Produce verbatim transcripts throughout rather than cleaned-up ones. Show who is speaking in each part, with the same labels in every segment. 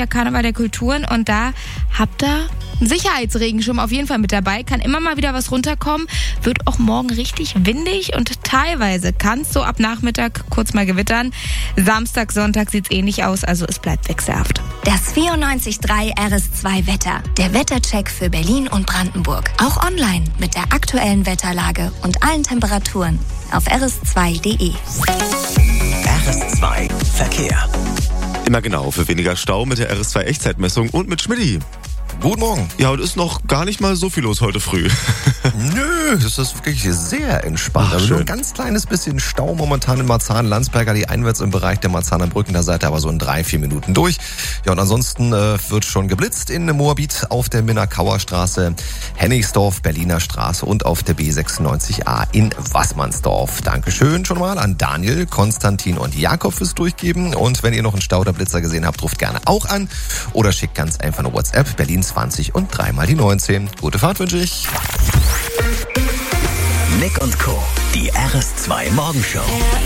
Speaker 1: ja Karneval der Kulturen und da habt ihr einen Sicherheitsregenschirm auf jeden Fall mit dabei. Kann immer mal wieder was runterkommen. Wird auch morgen richtig windig und teilweise kann es so ab Nachmittag kurz mal gewittern. Samstag, Sonntag sieht es ähnlich aus, also es bleibt wechselhaft.
Speaker 2: Das vierundneunzig Komma drei R S zwei Wetter. Der Wettercheck für Berlin und Brandenburg. Auch online mit der aktuellen Wetterlage und allen Temperaturen auf r s zwei punkt d e.
Speaker 3: R S zwei Verkehr.
Speaker 4: Immer genau, für weniger Stau mit der R S zwei Echtzeitmessung und mit Schmidti.
Speaker 5: Guten Morgen.
Speaker 4: Ja, und ist noch gar nicht mal so viel los heute früh.
Speaker 5: Nö, das ist wirklich sehr entspannt.
Speaker 4: Ach,
Speaker 5: also
Speaker 4: schön.
Speaker 5: nur ein ganz kleines bisschen Stau momentan in Marzahn-Landsberger, die einwärts im Bereich der Marzahner Brücken, da seid ihr aber so in drei, vier Minuten durch. Ja, und ansonsten äh, wird schon geblitzt in Moabit auf der Minna-Kauer Straße, Hennigsdorf, Berliner Straße und auf der B sechsundneunzig A in Wassmannsdorf. Dankeschön schon mal an Daniel, Konstantin und Jakob fürs Durchgeben. Und wenn ihr noch einen Stau oder Blitzer gesehen habt, ruft gerne auch an oder schickt ganz einfach eine WhatsApp, Berlin zwanzig und dreimal die neunzehn. Gute Fahrt wünsche ich.
Speaker 3: Nick und Co., die R S zwei Morgenshow.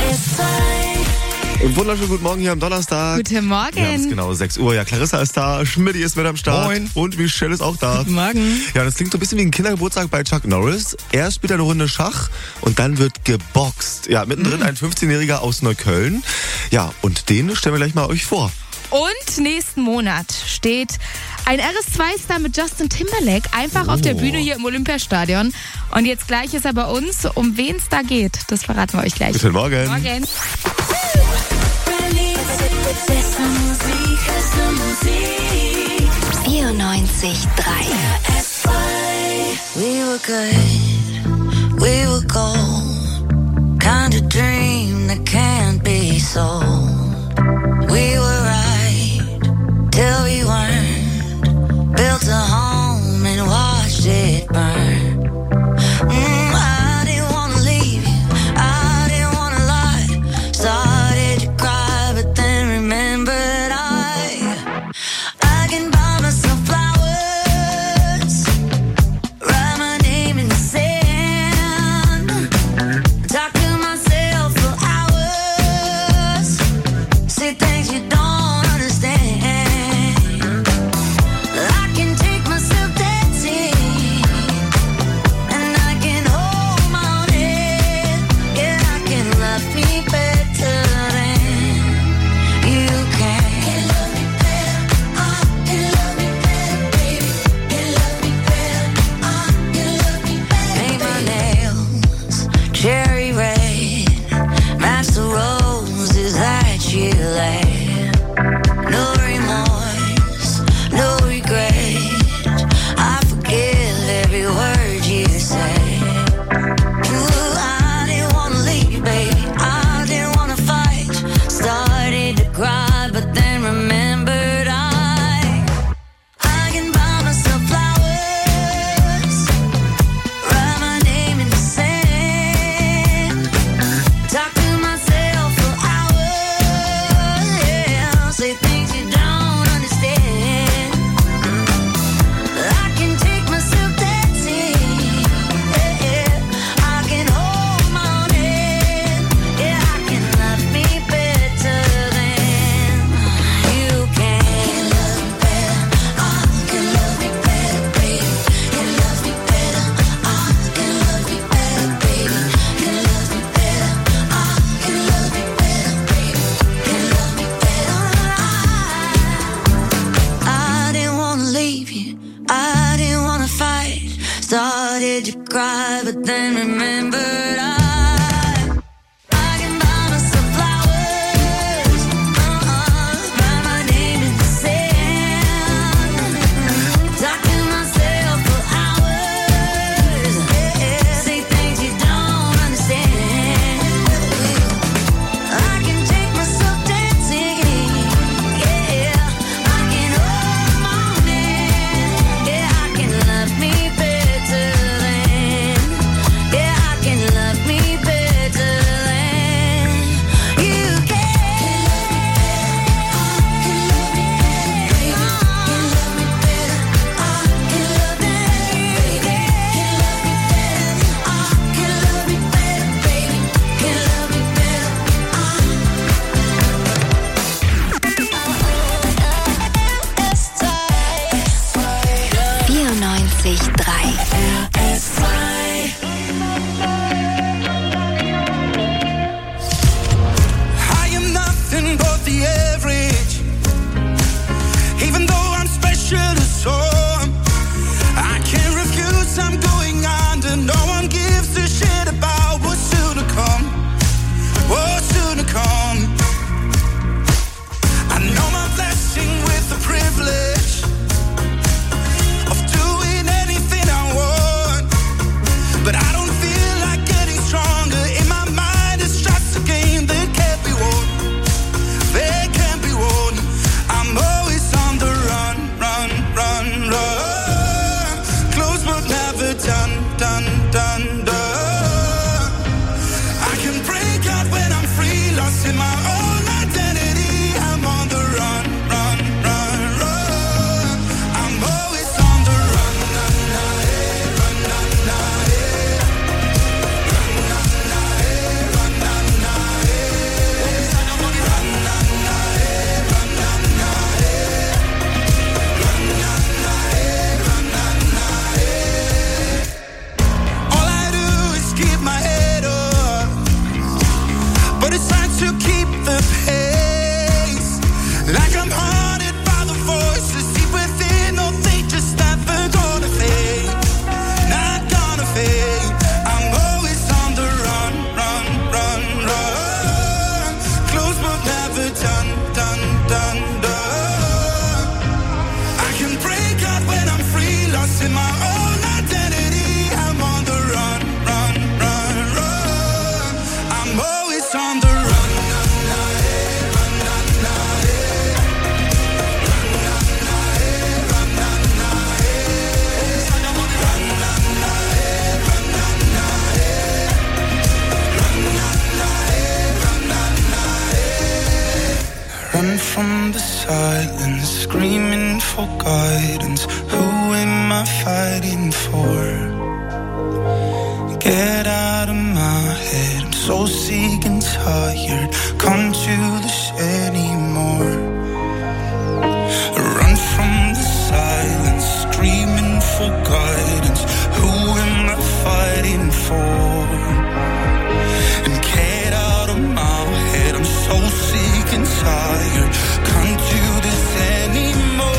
Speaker 4: Und wunderschönen guten Morgen hier am Donnerstag.
Speaker 1: Guten Morgen.
Speaker 4: Wir haben es genau sechs Uhr. Ja, Clarissa ist da, Schmidti ist mit am Start.
Speaker 5: Moin.
Speaker 4: Und Michelle ist auch da.
Speaker 1: Guten Morgen.
Speaker 4: Ja, das klingt so ein bisschen wie ein Kindergeburtstag bei Chuck Norris. Erst spielt er eine Runde Schach und dann wird geboxt. Ja, mittendrin ein fünfzehnjähriger aus Neukölln. Ja, und den stellen wir gleich mal euch vor.
Speaker 1: Und nächsten Monat steht ein R S zwei Star mit Justin Timberlake einfach
Speaker 4: Oh.
Speaker 1: auf der Bühne hier im Olympiastadion. Und jetzt gleich ist er bei uns. Um wen es da geht, das verraten wir euch gleich.
Speaker 4: Guten Morgen.
Speaker 1: Morgen.
Speaker 2: vierundneunzig Komma drei.
Speaker 6: We were good, we were gold. Kind of dream that can't be sold. We were right till we weren't. Built a home and watched it burn. Mm, I didn't wanna leave you, I didn't wanna lie. Started to cry, but then remembered I I can buy myself flowers, write my name in the sand, talk to myself for hours, say things you don't understand. I can take myself dancing, and I can hold my own head. Yeah, I can love me better than you can. Can love me better, uh, can love me better, baby. Can love me better, uh, can love me better. Paint my nails cherry red, match the roses that you laid. No remorse, no regret. I forgive every word you say. Ooh, I didn't wanna leave, baby. I didn't wanna fight. Started to cry, but then remembered I I can buy myself flowers, write my name in the sand, talk to myself for hours, yeah, say things you don't understand. I can take myself dancing, yeah, yeah. I can hold my own head, yeah, I can love me better than you can. Can love me better, I can love me better, baby. Can love me better, I can love me better, baby. Can love me better, I can love me better, baby. Can love me better, I I didn't wanna leave you, I didn't wanna fight. Started to cry, but then remembered I I can buy myself flowers, uh-uh, write my name in the sand, talk to myself for hours, yeah, say things you don't understand. I can take myself dancing, yeah, I can hold my own hand, yeah, I can love me better than, yeah,
Speaker 7: silence, screaming for guidance. Who am I fighting for? Get out of my head, I'm so sick and tired. Can't do this anymore. Run from the silence, screaming for guidance. Who am I fighting for? And get out of my head, I'm so sick and tired. Can't do this anymore.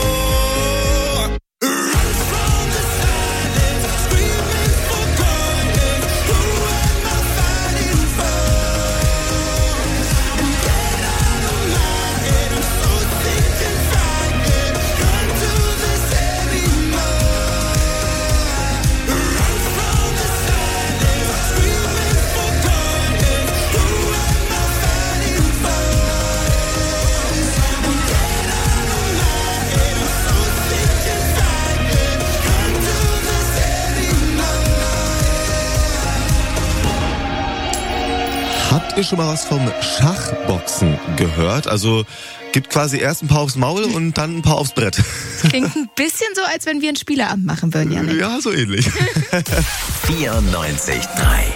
Speaker 4: Habt ihr schon mal was vom Schachboxen gehört? Also gibt quasi erst ein paar aufs Maul und dann ein paar aufs Brett.
Speaker 1: Klingt ein bisschen so, als wenn wir ein Spieleabend machen würden, Janik.
Speaker 4: Ja, so ähnlich.
Speaker 3: vierundneunzig Komma drei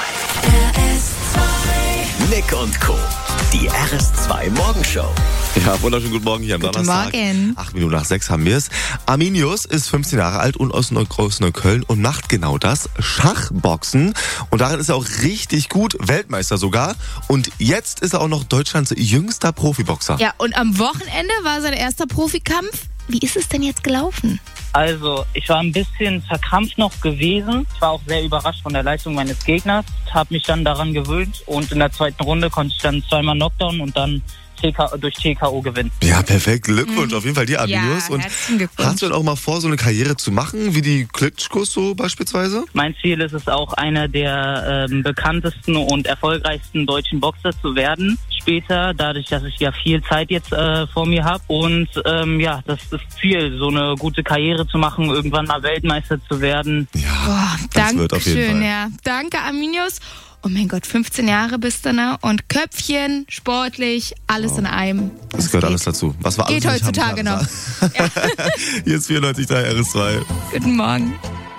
Speaker 3: Nick und Co. Die R S zwei Morgenshow.
Speaker 4: Ja, wunderschönen guten Morgen hier am
Speaker 1: Guten
Speaker 4: Donnerstag.
Speaker 1: Morgen.
Speaker 4: Acht Minuten nach sechs haben wir es. Arminius ist fünfzehn Jahre alt und aus Neu- aus Neukölln und macht genau das, Schachboxen. Und darin ist er auch richtig gut, Weltmeister sogar. Und jetzt ist er auch noch Deutschlands jüngster Profiboxer.
Speaker 1: Ja, und am Wochenende war sein erster Profikampf. Wie ist es denn jetzt gelaufen?
Speaker 8: Also, ich war ein bisschen verkrampft noch gewesen. Ich war auch sehr überrascht von der Leistung meines Gegners, habe mich dann daran gewöhnt und in der zweiten Runde konnte ich dann zweimal Knockdown und dann T K, durch T K O gewinnen.
Speaker 4: Ja, perfekt. Glückwunsch auf jeden Fall dir, Arminius.
Speaker 1: Ja,
Speaker 4: und
Speaker 1: herzlichen Glückwunsch.
Speaker 4: hast du denn auch mal vor, so eine Karriere zu machen, wie die Klitschkos so beispielsweise?
Speaker 8: Mein Ziel ist es auch, einer der ähm, bekanntesten und erfolgreichsten deutschen Boxer zu werden. Später, dadurch, dass ich ja viel Zeit jetzt äh, vor mir habe. Und ähm, ja, das ist das Ziel, so eine gute Karriere zu machen, irgendwann mal Weltmeister zu werden.
Speaker 4: Ja,
Speaker 1: Boah,
Speaker 4: das
Speaker 1: danke
Speaker 4: wird auf jeden
Speaker 1: schön,
Speaker 4: Fall.
Speaker 1: ja. Danke, Arminius. Oh mein Gott, fünfzehn Jahre bist du, ne? Und Köpfchen, sportlich, alles in einem.
Speaker 4: Das gehört alles dazu. Was wir
Speaker 1: Geht
Speaker 4: alles nicht
Speaker 1: heutzutage
Speaker 4: haben,
Speaker 1: noch.
Speaker 4: ja. Jetzt vierundneunzig Komma drei R S zwei.
Speaker 1: Guten Morgen.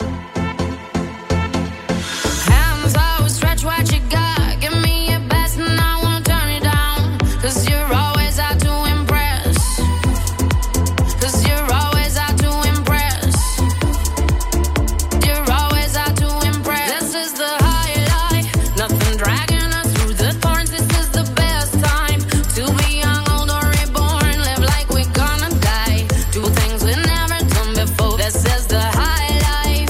Speaker 6: Hands out, stretch what you got. Give me your best and I won't turn it down. Cause you're always out to impress. Cause you're always out to impress. You're always out to impress. This is the highlight. Nothing dragging us through the thorns. This is the best time to be young, old or reborn. Live like we're gonna die. Do things we never done before. This is the highlight.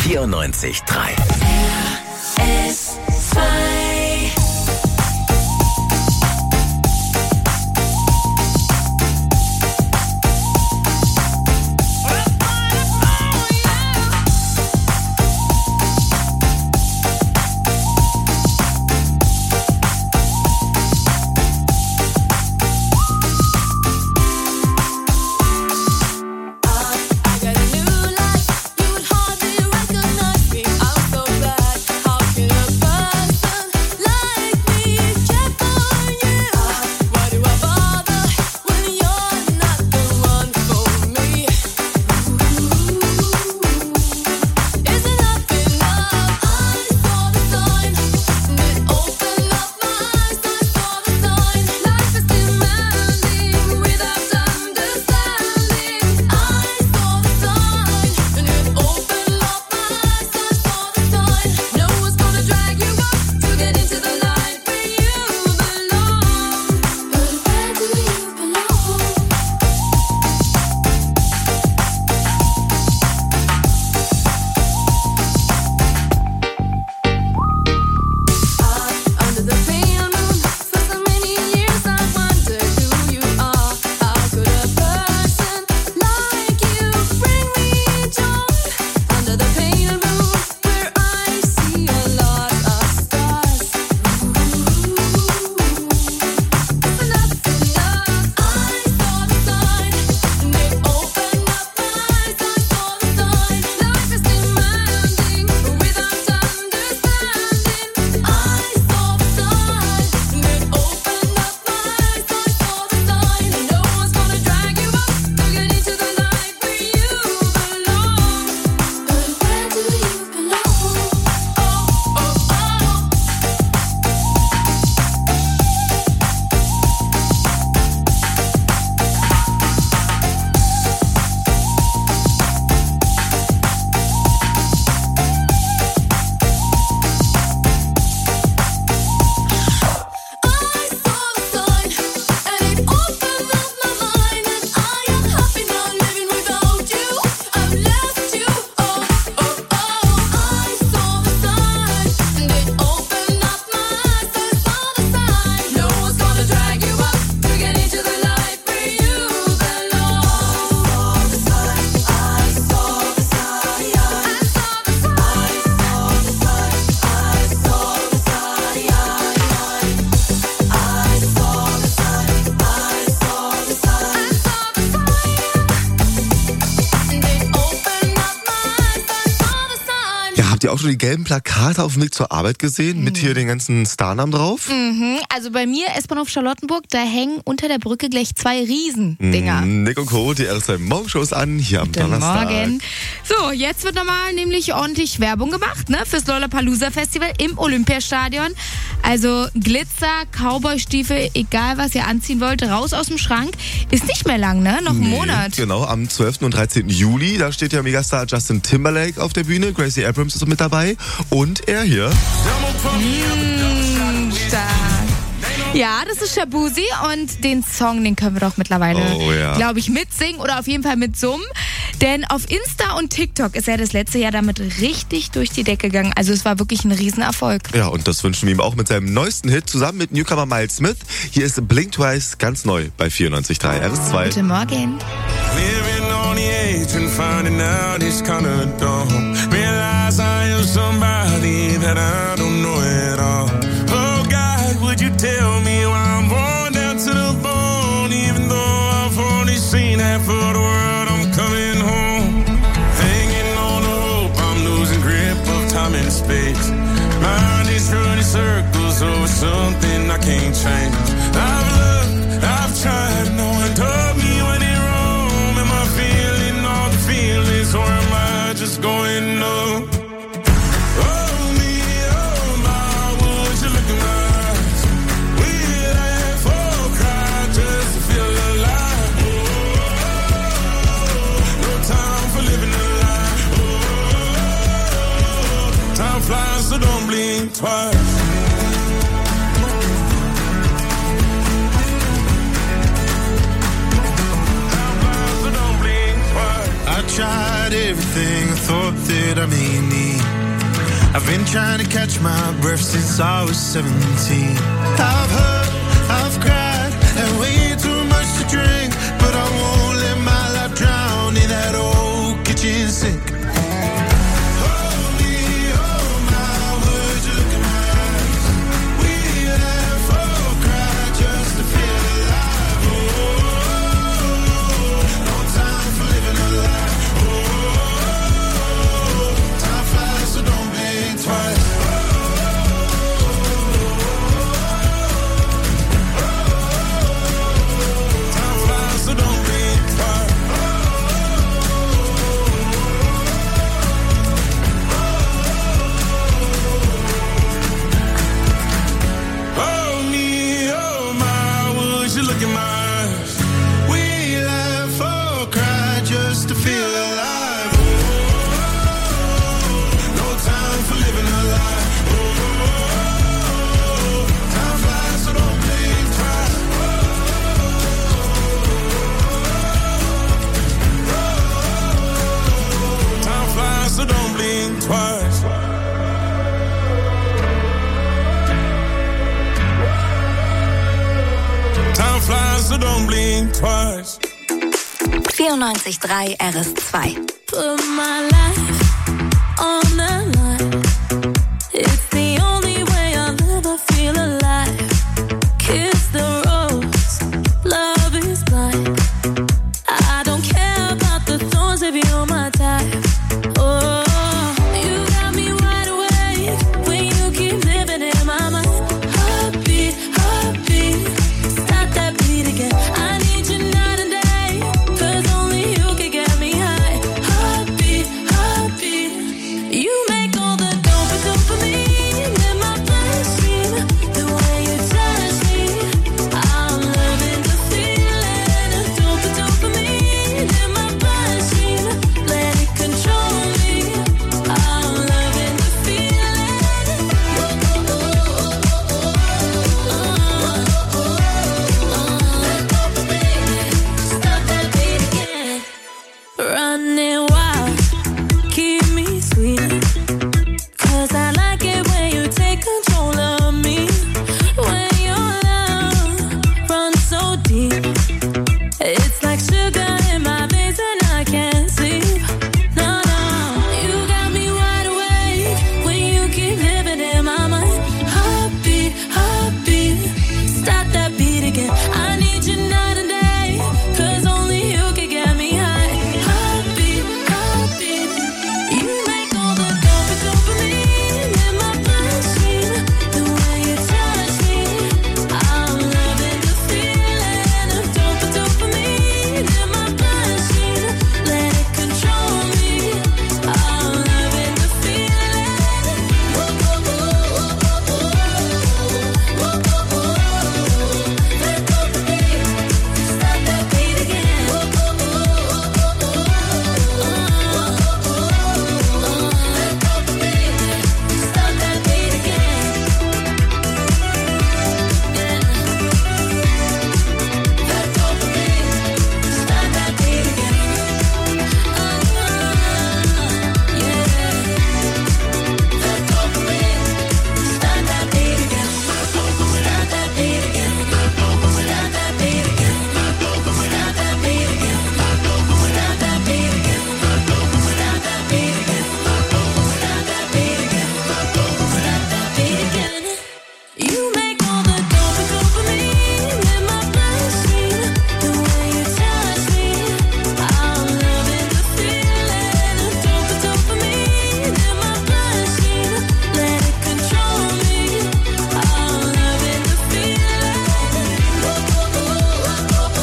Speaker 3: vierundneunzig Komma drei.
Speaker 6: S zwei.
Speaker 4: Habt ihr auch schon die gelben Plakate auf dem Weg zur Arbeit gesehen? Mhm. Mit hier den ganzen Starnamen drauf?
Speaker 1: Mhm. Also bei mir, S-Bahnhof Charlottenburg, da hängen unter der Brücke gleich zwei Riesendinger.
Speaker 4: Mhm. Nick und Co., die R S zwei Morgenshows an, hier am
Speaker 1: Guten
Speaker 4: Donnerstag.
Speaker 1: Morgen. So, jetzt wird nochmal nämlich ordentlich Werbung gemacht, ne? Fürs Lollapalooza Festival im Olympiastadion. Also Glitzer, Cowboystiefel, egal was ihr anziehen wollt, raus aus dem Schrank. Ist nicht mehr lang, ne? Noch ein
Speaker 4: nee,
Speaker 1: Monat.
Speaker 4: Genau, am zwölften und dreizehnten Juli. Da steht ja Megastar Justin Timberlake auf der Bühne. Gracie Abrams ist mit dabei. Und er hier.
Speaker 1: Mmh, stark. Ja, das ist Shabuzi und den Song, den können wir doch mittlerweile,
Speaker 4: oh, ja.
Speaker 1: glaube ich, mitsingen oder auf jeden Fall mitsummen. Denn auf Insta und TikTok ist er das letzte Jahr damit richtig durch die Decke gegangen. Also es war wirklich ein Riesenerfolg.
Speaker 4: Ja, und das wünschen wir ihm auch mit seinem neuesten Hit zusammen mit Newcomer Miles Smith. Hier ist Blink Twice, ganz neu bei vierundneunzig Komma drei R S zwei.
Speaker 1: Guten Morgen.
Speaker 7: Living on the edge and finding out it's kinda dumb. Realize I am somebody that I don't know at all. Oh God, would you tell me why I'm born down to the bone? Even though I've only seen half of the world, I'm coming home. Hanging on the hope, I'm losing grip of time and space. Mind is running circles over something I can't change. I've looked, I've tried, no one told me when it wrong. Am I feeling all the feelings or am I just going up? Oh me, oh my, would you look in my eyes? We'd laugh or cry just to feel alive. Oh, no time for living a lie. Oh, time flies, so don't blink twice. I tried everything, I thought that I may need
Speaker 9: I've been trying to catch my breath since I was seventeen. I've heard, I've cried, and way too much to drink, but I won't let my life drown in that old kitchen sink.
Speaker 2: vierundneunzig Komma drei R S zwei.
Speaker 6: Put my life on the line. It's the only way I'll ever feel alive. Kiss the rose, love is blind. I don't care about the thorns if you're my type. Oh, you got me wide awake when you keep living in my mind. Heartbeat, heartbeat, stop that beat again. I need you night and day, 'cause only you can get me high. Heartbeat, heartbeat, you make all the dope dopamine in my bloodstream. The way you touch me, I'm loving the feeling of dope dopamine in my bloodstream. Let it control me, I'm loving the feeling. Let dopamine stop that beat again. Running wild, keep me sweet, 'cause I like it when you take control of me. When your love runs so deep, it's like sugar in my veins and I can't sleep. No, no, you got me wide awake when you keep living in my mind. Heartbeat, heartbeat, stop that beat again. I need you night and day, 'cause only you can get me high. Heartbeat, heartbeat, you make all the dope dopamine in my bloodstream. The way you touch me, I'm loving the feeling of dope dopamine in my bloodstream. Let it control me, I'm loving the feeling. Let dopamine stop that beat again. Let dopamine stop that beat again. Let dopamine stop that beat again. Let dopamine stop that beat again. Stop that beat again. Stop that beat again. Stop that beat again. Stop that beat again. Stop that beat again. Stop that beat again. Stop that beat again. You make all the dope dopamine in my bloodstream. The way you touch me, I'm loving the feeling of dope dopamine in my bloodstream. Let it control me, I'm loving the feeling. Let dopamine, let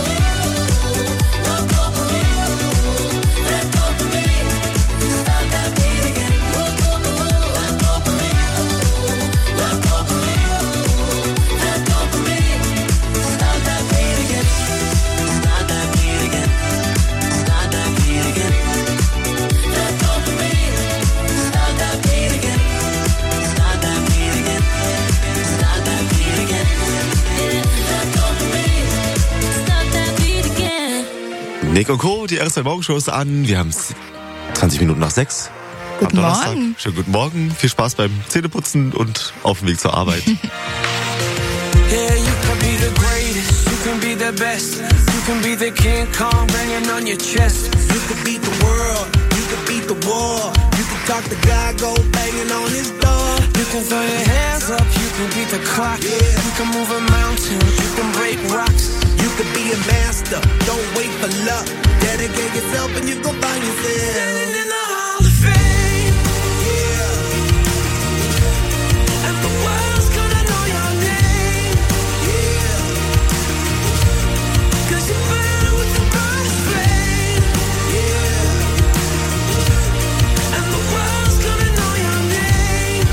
Speaker 6: dopamine stop that beat again. Let dopamine, let dopamine, let dopamine, let dopamine stop that beat again. Stop that beat again. Stop that beat again. Let dopamine stop that beat again. Stop that beat again. Stop that beat again. Let dopamine stop that beat again.
Speaker 4: Nick und Co., die R S zwei Morgenshow ist an. Wir haben es zwanzig Minuten nach sechs.
Speaker 1: Guten
Speaker 4: am Donnerstag.
Speaker 1: Morgen.
Speaker 4: Schönen guten Morgen. Viel Spaß beim Zähneputzen und auf dem Weg zur Arbeit.
Speaker 10: Yeah, you can be the greatest, you can be the best, you can be the King Kong banging on your chest.
Speaker 9: You could beat the world, you could beat the war. You could talk to God, go banging on his door.
Speaker 10: You can throw your hands up, you can beat the clock.
Speaker 9: Yeah.
Speaker 10: You can move a mountain, you can break rocks.
Speaker 9: You could be a master, don't wait for luck. Dedicate yourself and you gon' find yourself.
Speaker 10: Standing in the Hall of Fame,
Speaker 9: Yeah,
Speaker 10: and the world's gonna know your name.
Speaker 9: yeah.
Speaker 10: 'Cause you burn with the brightest flame, and the world's gonna know your name.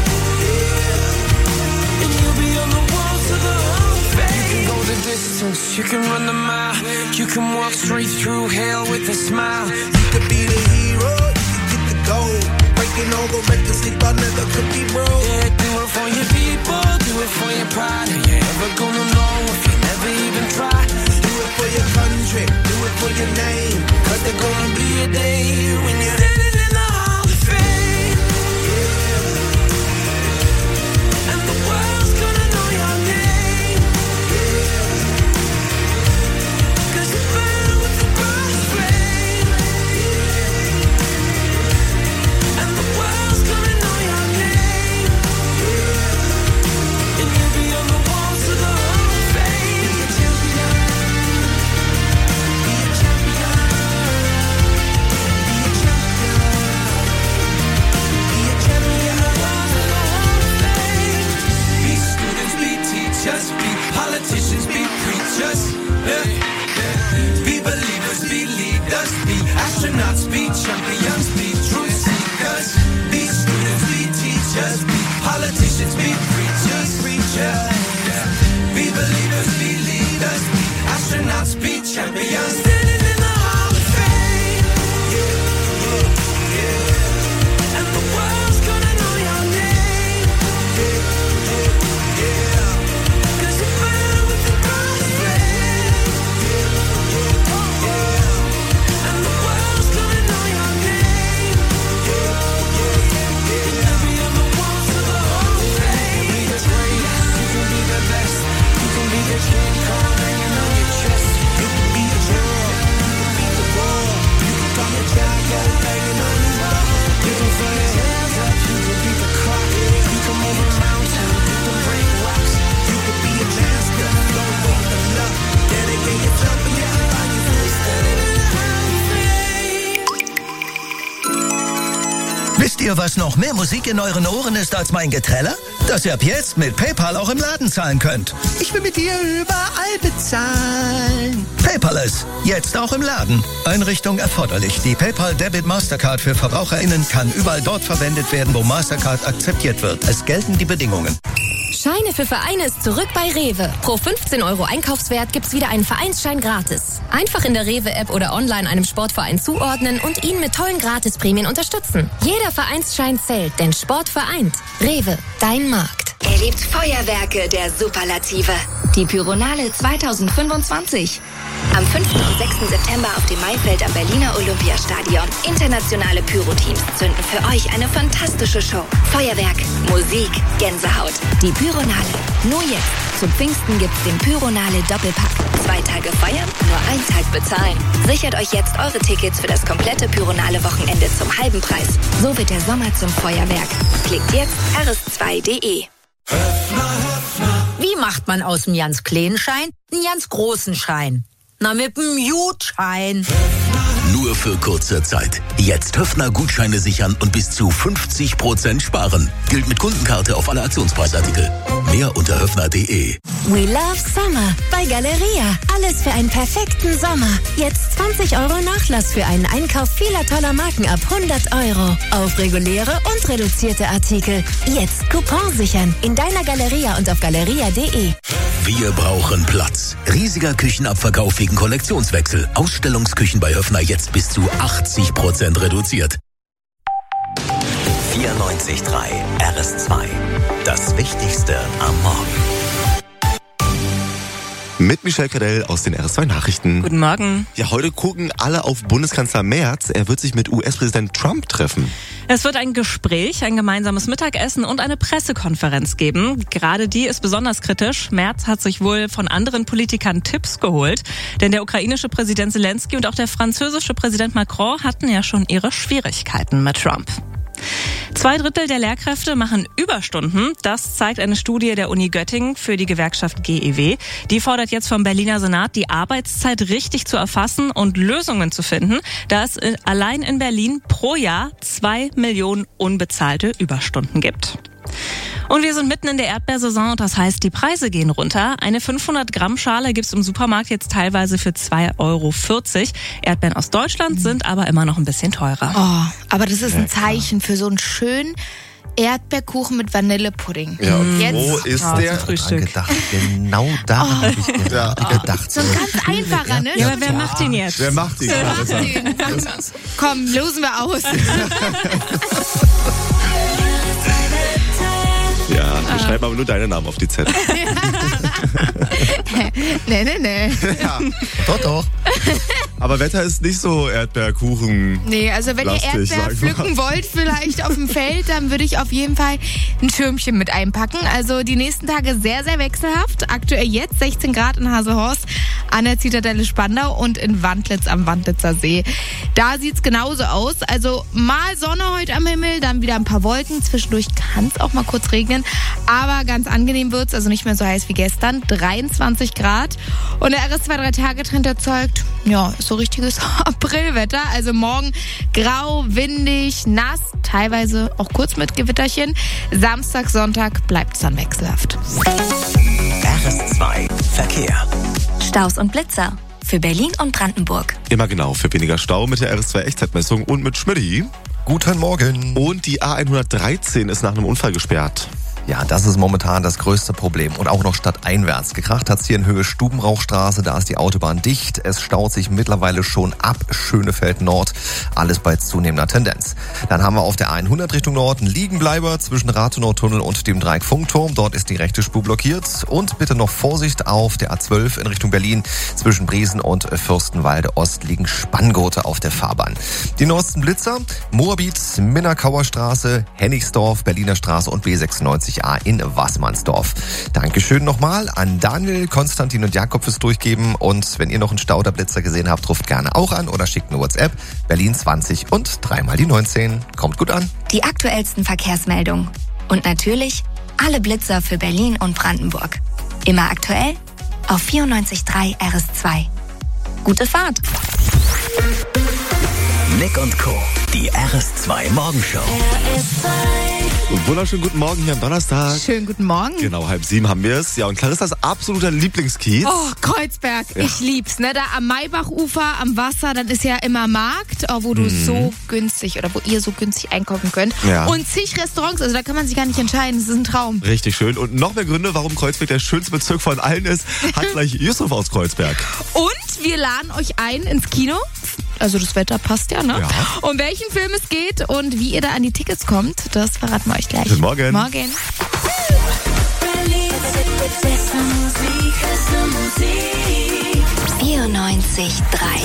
Speaker 10: And you'll be on the walls of the Hall of Fame. You can go the distance, you can run the mile, you can walk straight through hell with a smile.
Speaker 9: You could be the hero, you could get the gold. Breaking all the records, sleep I never could be broke.
Speaker 10: Yeah, do it for your people, do it for your pride. Are you ever gonna know if you never even try?
Speaker 9: Do it for your country, do it for your name.
Speaker 10: Cause there's gonna be a day when you're standing in the Hall of Fame, and the world's gonna know your name. 'Cause you burn with the brightest flame, and the world's gonna know your name. And you'll be on the walls of the Hall of Fame. Be a champion, be a champion, be a champion, be a champion. The walls of the Hall of Fame. Be students, be teachers, be politicians, be preachers. Yeah, yeah. Be believers, be leaders, be astronauts, be champions, be truth seekers. Be students, be teachers, be politicians, be preachers, preachers. Yeah. Be believers, be leaders, be astronauts, be champions. Standing in the Hall of Fame, and the world's gonna know your name. 'Cause you burn with the brightest flame, and the world's gonna know your name. And you'll be on the walls of the Hall of Fame. You can be the greatest, you can be the best, you can be the King Kong hanging on your chest.
Speaker 9: You could be the world, you could beat the war. You could talk to God, go banging on his door.
Speaker 10: You can throw your hands up, you can beat the clock. You can move a mountain, you can break rocks.
Speaker 9: You could be a master, don't wait for luck. Dedicate yourself and you can find yourself.
Speaker 10: Standing in the Hall of Fame.
Speaker 11: Wisst ihr, was noch mehr Musik in euren Ohren ist als mein Geträller? Dass ihr ab jetzt mit PayPal auch im Laden zahlen könnt. Ich will mit dir überall bezahlen. Paperless, jetzt auch im Laden. Einrichtung erforderlich. Die PayPal Debit Mastercard für VerbraucherInnen kann überall dort verwendet werden, wo Mastercard akzeptiert wird. Es gelten die Bedingungen.
Speaker 12: Scheine für Vereine ist zurück bei Rewe. Pro fünfzehn Euro Einkaufswert gibt's wieder einen Vereinsschein gratis. Einfach in der Rewe-App oder online einem Sportverein zuordnen und ihn mit tollen Gratisprämien unterstützen. Jeder Vereinsschein zählt, denn Sport vereint. Rewe, dein Markt.
Speaker 2: Erlebt Feuerwerke der Superlative. Die Pyronale zwanzig fünfundzwanzig. Am fünften und sechsten September auf dem Maifeld am Berliner Olympiastadion. Internationale Pyro-Teams zünden für euch eine fantastische Show. Feuerwerk, Musik, Gänsehaut. Die Pyronale. Nur jetzt. Zum Pfingsten gibt's den Pyronale Doppelpack. Zwei Tage feiern, nur einen Tag bezahlen. Sichert euch jetzt eure Tickets für das komplette Pyronale Wochenende zum halben Preis. So wird der Sommer zum Feuerwerk. Klickt jetzt r s zwei punkt d e.
Speaker 13: Wie macht man aus dem ganz kleinen Schein einen ganz großen Schein? Na, mit dem Gutschein.
Speaker 3: Nur für kurze Zeit. Jetzt Höfner Gutscheine sichern und bis zu fünfzig Prozent sparen. Gilt mit Kundenkarte auf alle Aktionspreisartikel. Mehr unter höfner punkt d e.
Speaker 12: We love Summer bei Galeria. Alles für einen perfekten Sommer. Jetzt zwanzig Euro Nachlass für einen Einkauf vieler toller Marken ab hundert Euro. Auf reguläre und reduzierte Artikel. Jetzt Coupon sichern. In deiner Galeria und auf galeria punkt d e.
Speaker 3: Wir brauchen Platz. Riesiger Küchenabverkauf wegen Kollektionswechsel. Ausstellungsküchen bei Höfner jetzt bis zu achtzig Prozent reduziert.
Speaker 14: vierundneunzig Komma drei R S zwei. Das Wichtigste am Morgen.
Speaker 4: mit Michelle Cadell aus den R S zwei Nachrichten.
Speaker 14: Guten Morgen.
Speaker 4: Ja, heute gucken alle auf Bundeskanzler Merz. Er wird sich mit U S-Präsident Trump treffen.
Speaker 14: Es wird ein Gespräch, ein gemeinsames Mittagessen und eine Pressekonferenz geben. Gerade die ist besonders kritisch. Merz hat sich wohl von anderen Politikern Tipps geholt. Denn der ukrainische Präsident Zelensky und auch der französische Präsident Macron hatten ja schon ihre Schwierigkeiten mit Trump. Zwei Drittel der Lehrkräfte machen Überstunden. Das zeigt eine Studie der Uni Göttingen für die Gewerkschaft G E W. Die fordert jetzt vom Berliner Senat, die Arbeitszeit richtig zu erfassen und Lösungen zu finden, da es allein in Berlin pro Jahr zwei Millionen unbezahlte Überstunden gibt. Und wir sind mitten in der Erdbeersaison und das heißt, die Preise gehen runter. Eine fünfhundert Gramm Schale gibt's im Supermarkt jetzt teilweise für zwei Euro vierzig. Erdbeeren aus Deutschland sind aber immer noch ein bisschen teurer.
Speaker 1: Oh, aber das ist ein Zeichen für so einen schönen Erdbeerkuchen mit Vanillepudding.
Speaker 4: Ja, und
Speaker 1: Jetzt
Speaker 4: wo ist
Speaker 1: oh,
Speaker 4: der?
Speaker 5: Dran gedacht. Genau da
Speaker 1: Oh.
Speaker 5: habe ich gedacht.
Speaker 4: Ja.
Speaker 5: gedacht.
Speaker 1: So ein ganz einfacher, ne?
Speaker 14: Ja, aber wer macht den jetzt?
Speaker 4: Wer macht die
Speaker 1: Wer
Speaker 4: gerade?
Speaker 1: macht den? Komm, losen wir aus.
Speaker 4: Ja, wir schreiben aber nur deinen Namen auf die Zettel.
Speaker 1: nee, nee, nee.
Speaker 4: Ja.
Speaker 5: Doch, doch.
Speaker 4: Aber Wetter ist nicht so Erdbeerkuchen.
Speaker 1: Nee, also wenn ihr
Speaker 4: Lastig,
Speaker 1: Erdbeer
Speaker 4: sag ich mal.
Speaker 1: pflücken wollt, vielleicht auf dem Feld, dann würde ich auf jeden Fall ein Schirmchen mit einpacken. Also die nächsten Tage sehr, sehr wechselhaft. Aktuell jetzt sechzehn Grad in Haselhorst, an der Zitadelle Spandau und in Wandlitz am Wandlitzer See. Da sieht's genauso aus. Also mal Sonne heute am Himmel, dann wieder ein paar Wolken. Zwischendurch kann es auch mal kurz regnen. Aber ganz angenehm wird's, also nicht mehr so heiß wie gestern. dreiundzwanzig Grad. Und der R S zwei drei Tage Trend erzeugt, ja, so richtiges Aprilwetter. Also morgen grau, windig, nass, teilweise auch kurz mit Gewitterchen. Samstag, Sonntag bleibt's dann wechselhaft.
Speaker 11: R S zwei Verkehr.
Speaker 2: Staus und Blitzer für Berlin und Brandenburg.
Speaker 4: Immer genau, für weniger Stau mit der R S zwei Echtzeitmessung und mit Schmidti.
Speaker 5: Guten Morgen.
Speaker 4: Und die A hundertdreizehn ist nach einem Unfall gesperrt.
Speaker 5: Ja, das ist momentan das größte Problem. Und auch noch stadteinwärts. Gekracht hat's hier in Höhe Stubenrauchstraße. Da ist die Autobahn dicht. Es staut sich mittlerweile schon ab Schönefeld Nord. Alles bei zunehmender Tendenz. Dann haben wir auf der hundert Richtung Norden Liegenbleiber zwischen Rathenow-Tunnel und dem Dreieck Funkturm. Dort ist die rechte Spur blockiert. Und bitte noch Vorsicht auf der A zwölf in Richtung Berlin. Zwischen Bresen und Fürstenwalde Ost liegen Spanngurte auf der Fahrbahn. Die neuesten Blitzer: Moabit, Minnerkauer Straße, Hennigsdorf, Berliner Straße und B sechsundneunzig A in Wassmannsdorf. Dankeschön nochmal an Daniel, Konstantin und Jakob fürs Durchgeben. Und wenn ihr noch einen Stauderblitzer gesehen habt, ruft gerne auch an oder schickt eine WhatsApp. Berlin zwanzig und dreimal die neunzehn. Kommt gut an.
Speaker 2: Die aktuellsten Verkehrsmeldungen. Und natürlich alle Blitzer für Berlin und Brandenburg. Immer aktuell auf vierundneunzig Komma drei R S zwei. Gute Fahrt!
Speaker 11: Nick und Co. Die R S zwei Morgenshow.
Speaker 4: Wunderschönen guten Morgen hier am Donnerstag.
Speaker 1: Schönen guten Morgen.
Speaker 4: Genau, halb sieben haben wir es. Ja, und Clarissas absoluter Lieblingskiez.
Speaker 1: Oh, Kreuzberg,
Speaker 4: Ja.
Speaker 1: ich lieb's, ne? Da am Maybachufer, am Wasser, dann ist ja immer Markt, oh, wo du
Speaker 4: Mhm.
Speaker 1: so günstig oder wo ihr so günstig einkaufen könnt.
Speaker 4: Ja.
Speaker 1: Und zig Restaurants, also da kann man sich gar nicht entscheiden, das ist ein Traum.
Speaker 4: Richtig schön. Und noch mehr Gründe, warum Kreuzberg der schönste Bezirk von allen ist, hat gleich Yusuf aus Kreuzberg.
Speaker 1: Und wir laden euch ein ins Kino. Also das Wetter passt ja, ne?
Speaker 4: Ja.
Speaker 1: Um welchen Film es geht und wie ihr da an die Tickets kommt, das verraten wir euch gleich.
Speaker 4: Guten Morgen.
Speaker 1: Morgen.
Speaker 2: vierundneunzig Komma drei.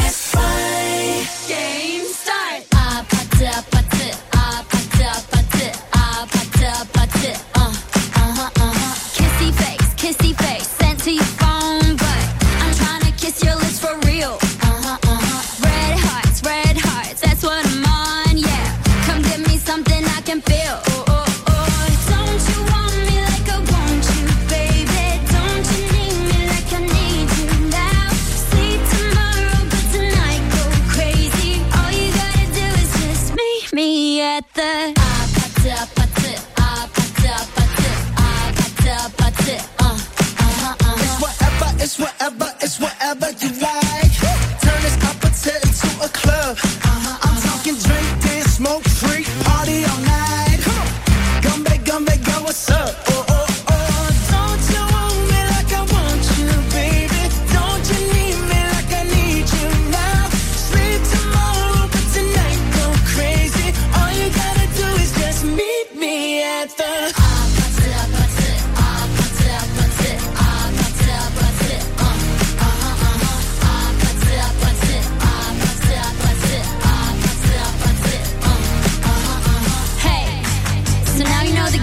Speaker 6: Kissy face, kissy face, sent to your phone, but I'm trying to kiss your lips for real. Uh-huh, uh-huh. Red hearts, red hearts, that's what I'm on, yeah. Come give me something I can feel. Oh, oh, oh. Don't you want me like I want you, baby? Don't you need me like I need you now? See tomorrow, but tonight go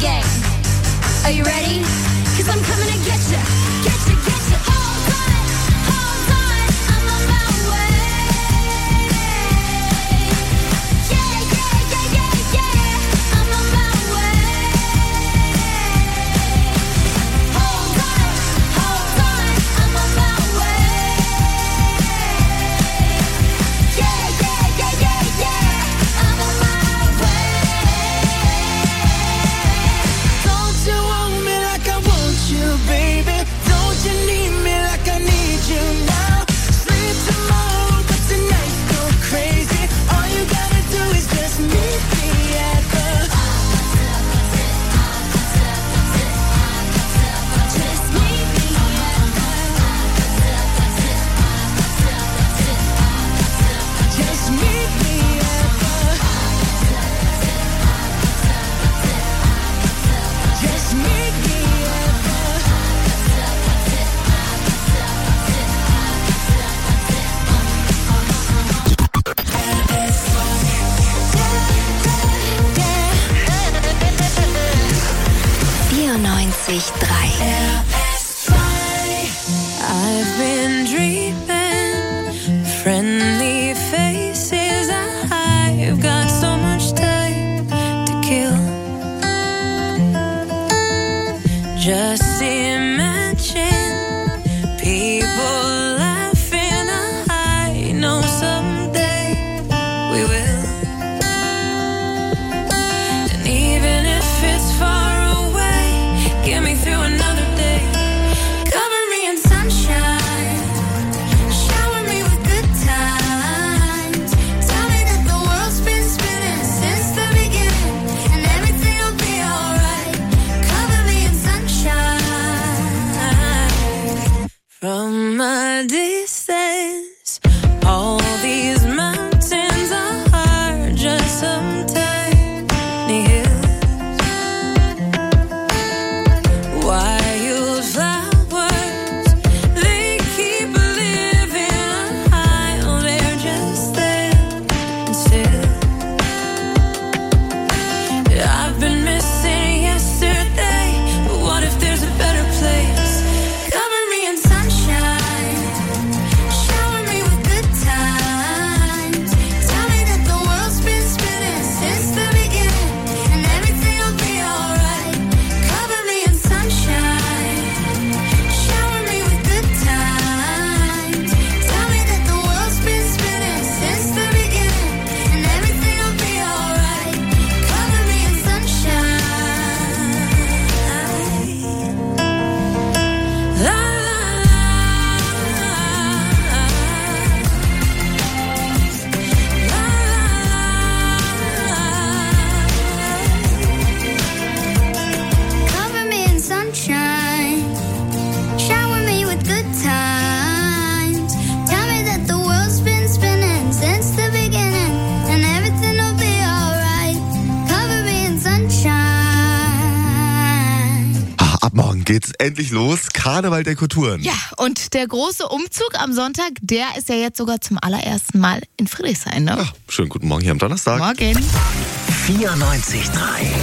Speaker 6: gang. Are you ready? Cause I'm coming to get ya, get ya, get ya. Hold on, hold on, I'm on my way. Yeah, yeah, yeah, yeah, yeah, I'm on my way. Hold on, hold on, I'm on my way. Yeah, yeah, yeah, yeah, yeah, I'm on my way. Don't you want me like I want you, baby? Don't you need me like I need you now? Sleep tomorrow, but tonight go crazy. All you gotta do is just meet me at the. Just meet me at the. Just meet me at the. Just meet me at the.
Speaker 2: vierundneunzig Komma drei.
Speaker 6: I've been dreaming friendly faces. I've got so much time to kill. Just imagine people laughing. I know someday we will. And even if it's far away, get me through another day. Cover me in sunshine, shower me with good times. Tell me that the world's been spinning since the beginning, and everything will be alright. Cover me in sunshine. From a distance, all these mountains are just some tiny hills. Wildflowers, they keep living high. Oh, they're just there and still. I've been missing yesterday, but what if there's a better place? Cover me in sunshine, shower me with good times. Tell me that the world's been spinning since the beginning, and everything will be alright. Cover me in sunshine, shower me with good times. Tell me that the world's been spinning since the beginning, and everything will be alright. Cover me in sunshine. La la Cover me in sunshine, shower me with good times. Tell me that the world's been spinning since the beginning, and everything will be alright. Cover me in sunshine.
Speaker 4: Ah, ab morgen geht's endlich los. Karneval der Kulturen.
Speaker 1: Ja, und der große Umzug am Sonntag, der ist ja jetzt sogar zum allerersten Mal in Friedrichshain, ne?
Speaker 4: Ja, schönen guten Morgen hier am Donnerstag.
Speaker 1: Morgen.
Speaker 3: vierundneunzig Komma drei.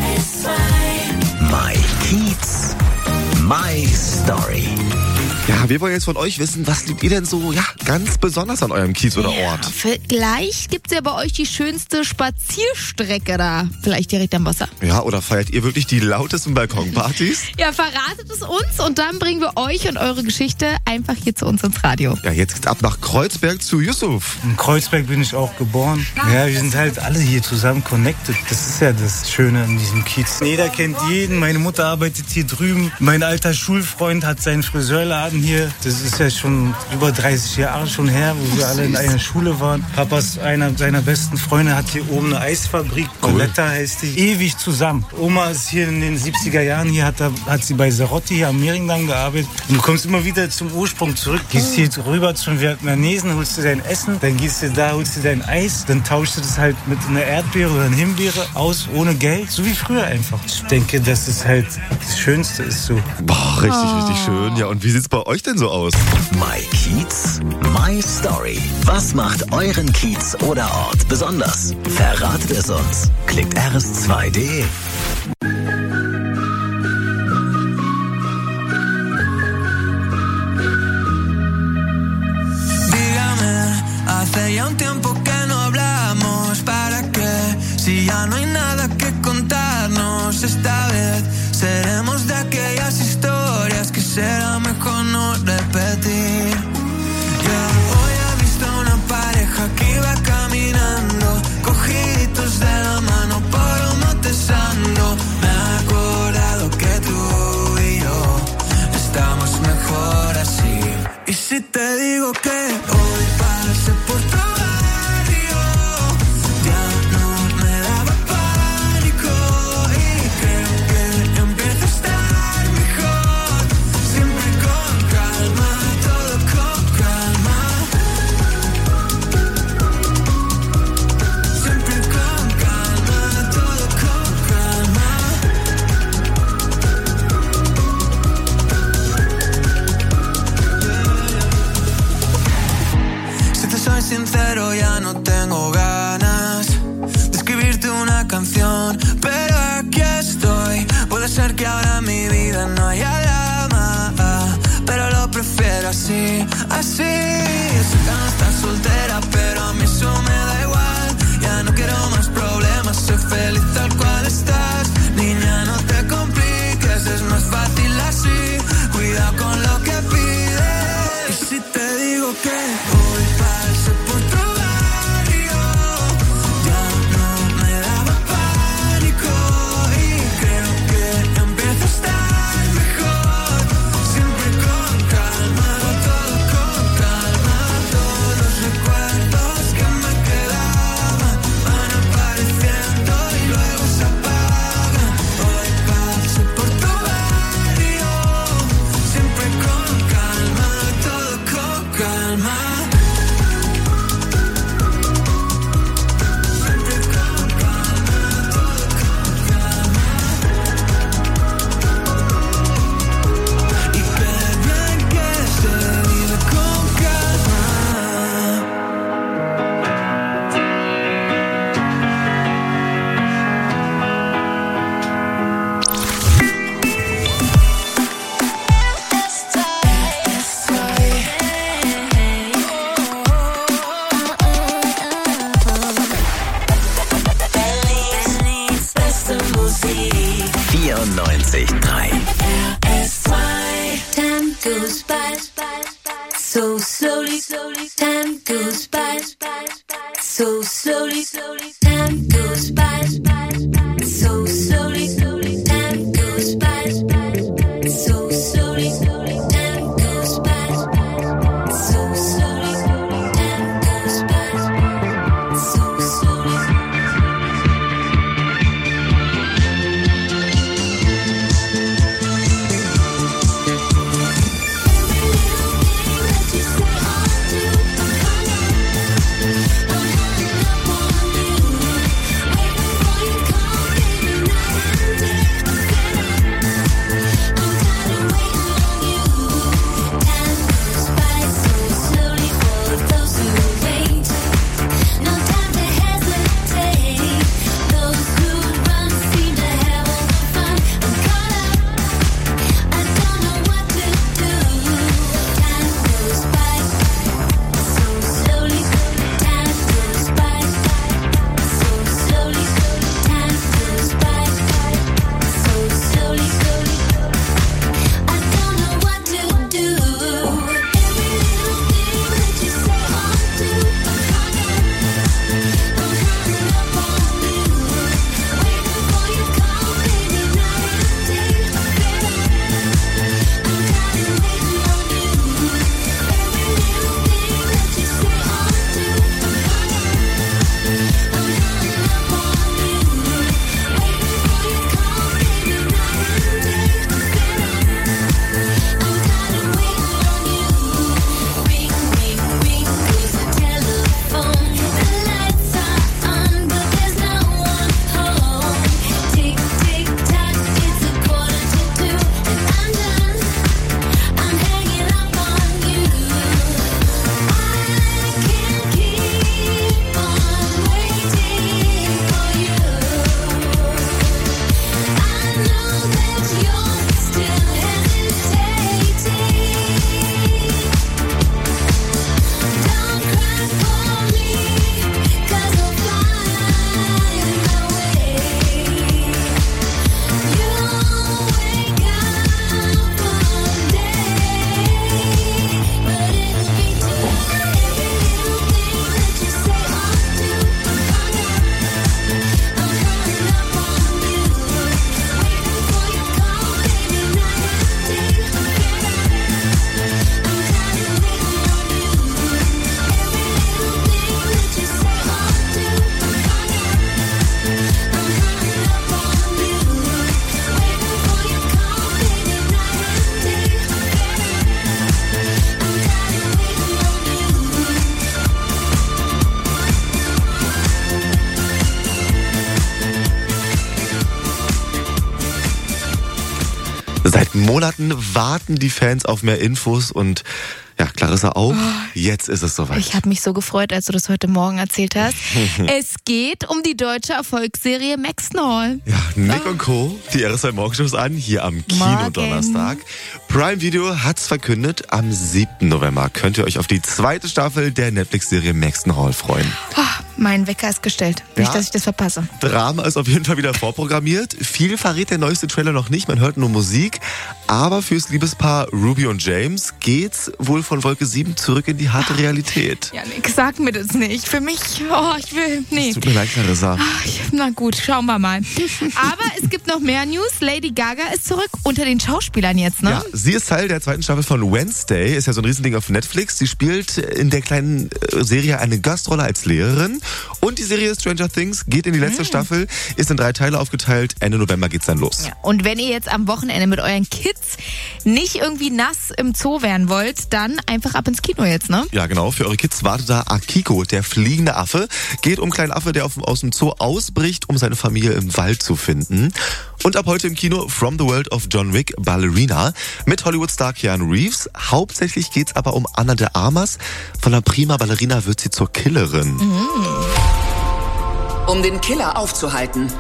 Speaker 3: My Kiez, My Story.
Speaker 4: Ja, wir wollen jetzt von euch wissen, was liebt ihr denn so, ja, ganz besonders an eurem Kiez oder Ort?
Speaker 1: Vielleicht gibt's ja bei euch die schönste Spazierstrecke da. Vielleicht direkt am Wasser.
Speaker 4: Ja, oder feiert ihr wirklich die lautesten Balkonpartys?
Speaker 1: Ja, verratet es uns und dann bringen wir euch und eure Geschichte einfach hier zu uns ins Radio.
Speaker 4: Ja, jetzt geht's ab nach Kreuzberg zu Yusuf.
Speaker 15: In Kreuzberg bin ich auch geboren. Ja, wir sind halt alle hier zusammen connected. Das ist ja das Schöne in diesem Kiez. Jeder kennt jeden. Meine Mutter arbeitet hier drüben. Mein alter Schulfreund hat seinen Friseurladen hier. Das ist ja schon über dreißig Jahre schon her, wo wir alle in einer Schule waren. Papas, einer seiner besten Freunde, hat hier oben eine Eisfabrik. Coletta heißt die. Ewig zusammen. Oma ist hier in den siebziger Jahren. Hier hat, er, hat sie bei Sarotti hier am Mehringdamm gearbeitet. Und du kommst immer wieder zum Ursprung zurück. Gehst hier rüber zum Vietnamesen, holst dir dein Essen. Dann gehst du da, holst dir dein Eis. Dann tauschst du das halt mit einer Erdbeere oder einer Himbeere aus, ohne Geld. So wie früher einfach. Ich denke, dass es halt das Schönste ist so.
Speaker 4: Boah, richtig, richtig schön. Ja, und wie sieht's bei euch denn so aus?
Speaker 3: My Kiez, My Story. Was macht euren Kiez oder Ort besonders? Verratet es uns. Klickt r s zwei punkt d e.
Speaker 9: pues esta vez seremos de aquellas historias que será mejor no repetir. Ya hoy he visto una pareja que iba caminando, cogiditos de la mano por un motesando. Me he acordado que tú y yo estamos mejor así. Y si te digo que hoy pasé por tu barrio, ya no me daba pánico y creo que empieza a estar mejor. Siempre con calma, todo con calma. Siempre con calma, todo con calma. Si te soy sincero, ya no tengo ganas de escribirte una canción, pero aquí estoy. Puede ser que ahora en mi vida no haya drama, pero lo prefiero así, así. Sé que no estás soltera, pero a mí eso me da igual. Ya no quiero más problemas, soy feliz tal cual estás. Niña, no te compliques, es más fácil así. Cuidado con lo que pides. Y si te digo que hoy pasé por tu barrio, ya no me daba pánico y creo que empieza a estar mejor. Siempre con calma, todo con calma. Todos los recuerdos que me quedaban van apareciendo y luego se apagan. Hoy pasé por tu barrio, siempre con calma, todo con calma. Siempre con calma, todo con calma. Y qué bien que se vive con calma.
Speaker 3: vierundneunzig Komma drei.
Speaker 6: Time goes by so slowly. Time goes by so slowly. Time goes by so slowly. Time goes by so slowly. Time goes by so slowly. Time goes by so slowly. I'm hanging up on you. Wait before you call me tonight.
Speaker 4: Monaten warten die Fans auf mehr Infos und ja, Clarissa auch. Jetzt ist es soweit.
Speaker 1: Ich habe mich so gefreut, als du das heute Morgen erzählt hast. Es geht um die deutsche Erfolgsserie Maxenhall.
Speaker 4: Ja, Nick und Co., die R S zwei Morgenshows an, hier am Kino-Donnerstag. Prime Video hat's verkündet, am siebten November könnt ihr euch auf die zweite Staffel der Netflix-Serie Maxenhall freuen.
Speaker 1: Oh, mein Wecker ist gestellt. Nicht,
Speaker 4: Ja.
Speaker 1: dass ich das verpasse.
Speaker 4: Drama ist auf jeden Fall wieder vorprogrammiert. Viel verrät der neueste Trailer noch nicht, man hört nur Musik. Aber fürs Liebespaar Ruby und James geht's wohl von Wolke sieben zurück in die harte Realität.
Speaker 1: Ja, Nick, sag mir das nicht. Für mich, oh, ich will, nee.
Speaker 4: Tut mir leid, Clarissa.
Speaker 1: Ach, ich- Na gut, schauen wir mal. Aber es gibt noch mehr News. Lady Gaga ist zurück unter den Schauspielern jetzt, ne?
Speaker 4: Ja, sie ist Teil der zweiten Staffel von Wednesday, ist ja so ein Riesending auf Netflix. Sie spielt in der kleinen äh, Serie eine Gastrolle als Lehrerin. Und die Serie Stranger Things geht in die letzte Staffel, ist in drei Teile aufgeteilt. Ende November geht's dann los.
Speaker 1: Ja, und wenn ihr jetzt am Wochenende mit euren Kids nicht irgendwie nass im Zoo werden wollt, dann einfach ab ins Kino jetzt, ne?
Speaker 4: Ja, genau. Für eure Kids wartet da Akiko, der fliegende Affe. Geht um einen kleinen Affe, der auf, aus dem Zoo ausbricht, um seine Familie im Wald zu finden. Und ab heute im Kino From the World of John Wick, Ballerina mit Hollywood-Star Keanu Reeves. Hauptsächlich geht's aber um Anna de Armas. Von der prima Ballerina wird sie zur Killerin.
Speaker 16: Um den Killer aufzuhalten,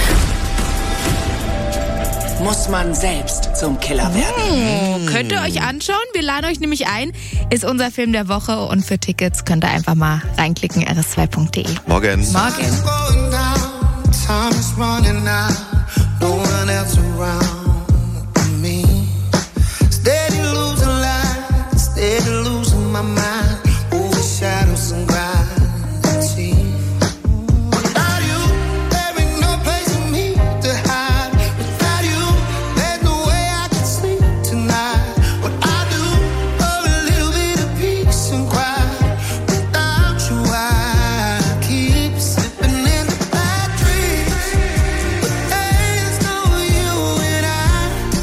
Speaker 16: muss man selbst zum Killer werden.
Speaker 1: Oh, könnt ihr euch anschauen? Wir laden euch nämlich ein. Ist unser Film der Woche und für Tickets könnt ihr einfach mal reinklicken, r s zwei punkt de.
Speaker 4: Morgen.
Speaker 1: Morgen.
Speaker 9: Going down, time is running out, no one else around but me. Steady losing light, steady losing my mind, over shadows and gravity. Without you, there ain't no place for me to hide. Without you, there's no way I can sleep tonight. What I do for a little bit of peace and quiet. Without you, I keep slipping in the bad dreams. But there's no you and I.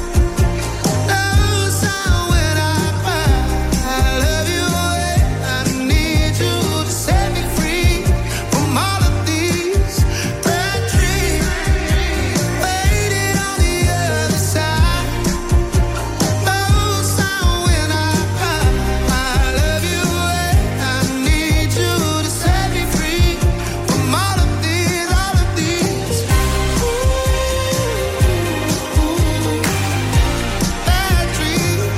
Speaker 9: No sound when I cry. I love you, I need you to set me free from all of these bad dreams. Waiting on the other side. No sound when I cry. I love you, I need you to set me free from all of these, all of these bad dreams.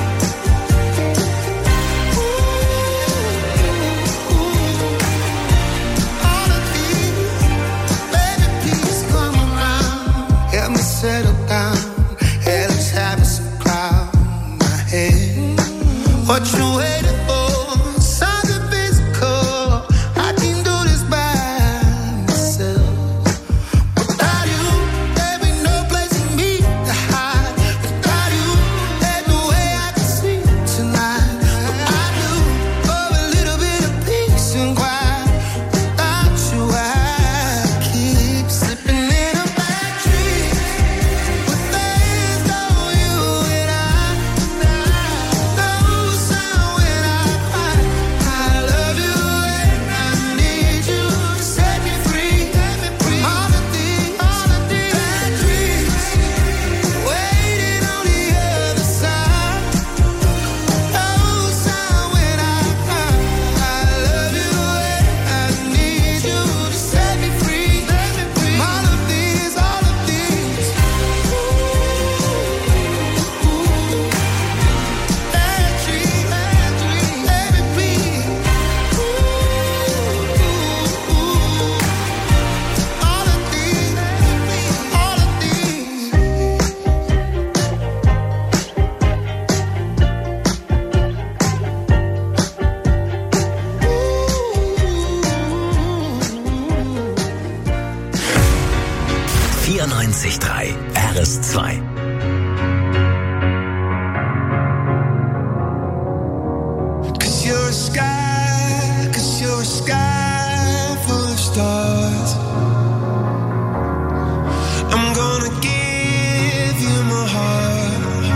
Speaker 9: All of these, baby, please come around. Help me settle down. Hey, let's have some cloud in my head. What you waiting for? Something physical. I can do this by myself. Without you, there ain't no place for me to hide. Without you, there's no way I can sleep tonight. What I do for a little bit of peace and quiet. Without you, I keep slipping in a bad dream. But there's no you and I. No sound when I cry. I love you and I need you to set me free from all of these, all of these bad dreams. Waiting on the other side. No sound when I cry. I love you and I need you to set me free from all of these, all of these bad dreams, bad dreams, baby, please. All of these, all of these.
Speaker 3: vierundneunzig Komma drei R S zwei.
Speaker 9: Cause you're a sky, cause you're a sky full of stars. I'm gonna give you my heart.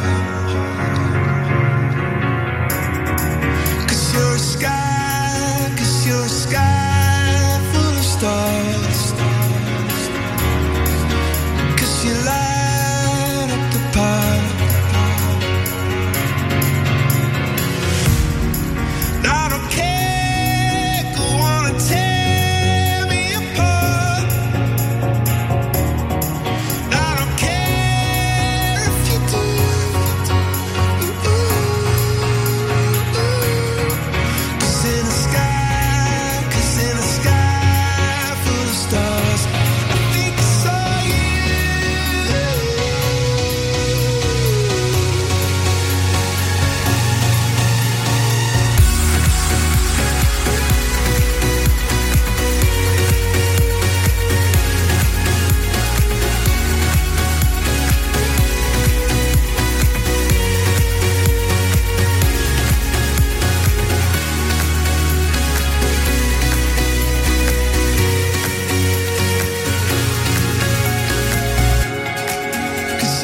Speaker 9: Cause you're a sky, cause you're a sky full of stars. Cause you light up the path.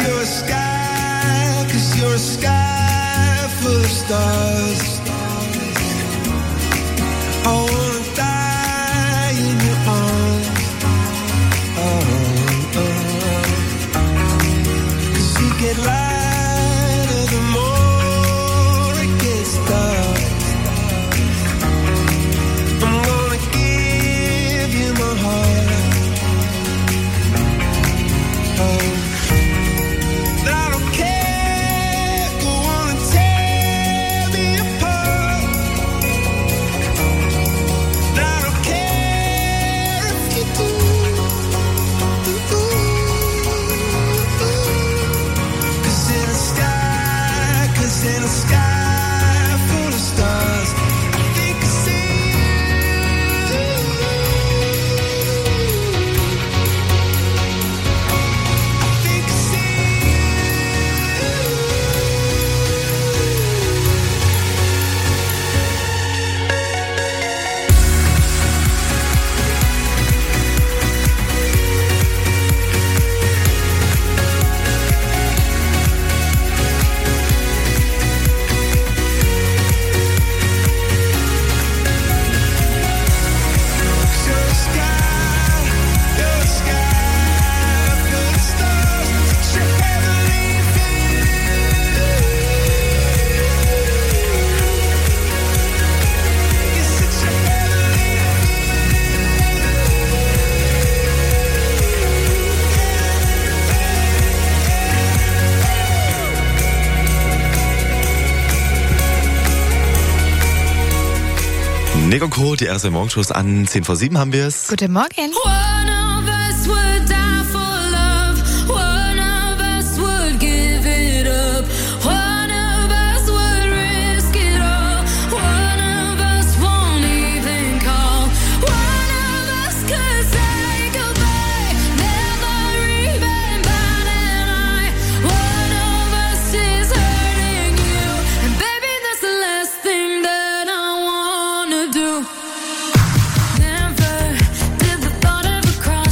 Speaker 9: You're a sky, 'cause you're a sky full of stars. I wanna die in your arms. Oh, oh. 'Cause you get lighter the more it gets dark. I'm gonna give you my heart. Oh. I don't care, go on and tear me apart. I don't care if you do. Cause in a sky, cause in a sky full of stars, I think I see you. I think I see you. You're a sky, you're a sky full of stars. You're heavenly view. You're such a heavenly
Speaker 4: Nick und Co., die R S M-Morgenshows an zehn vor sieben haben wir es.
Speaker 1: Guten Morgen.
Speaker 10: One of us would die for love. One of us would give it up. One of us would risk it all. One of us won't even call. One of us could say goodbye, never even bat an eye. One of us is hurting you, and baby, that's the last thing that I wanna do. Never did the thought of a crime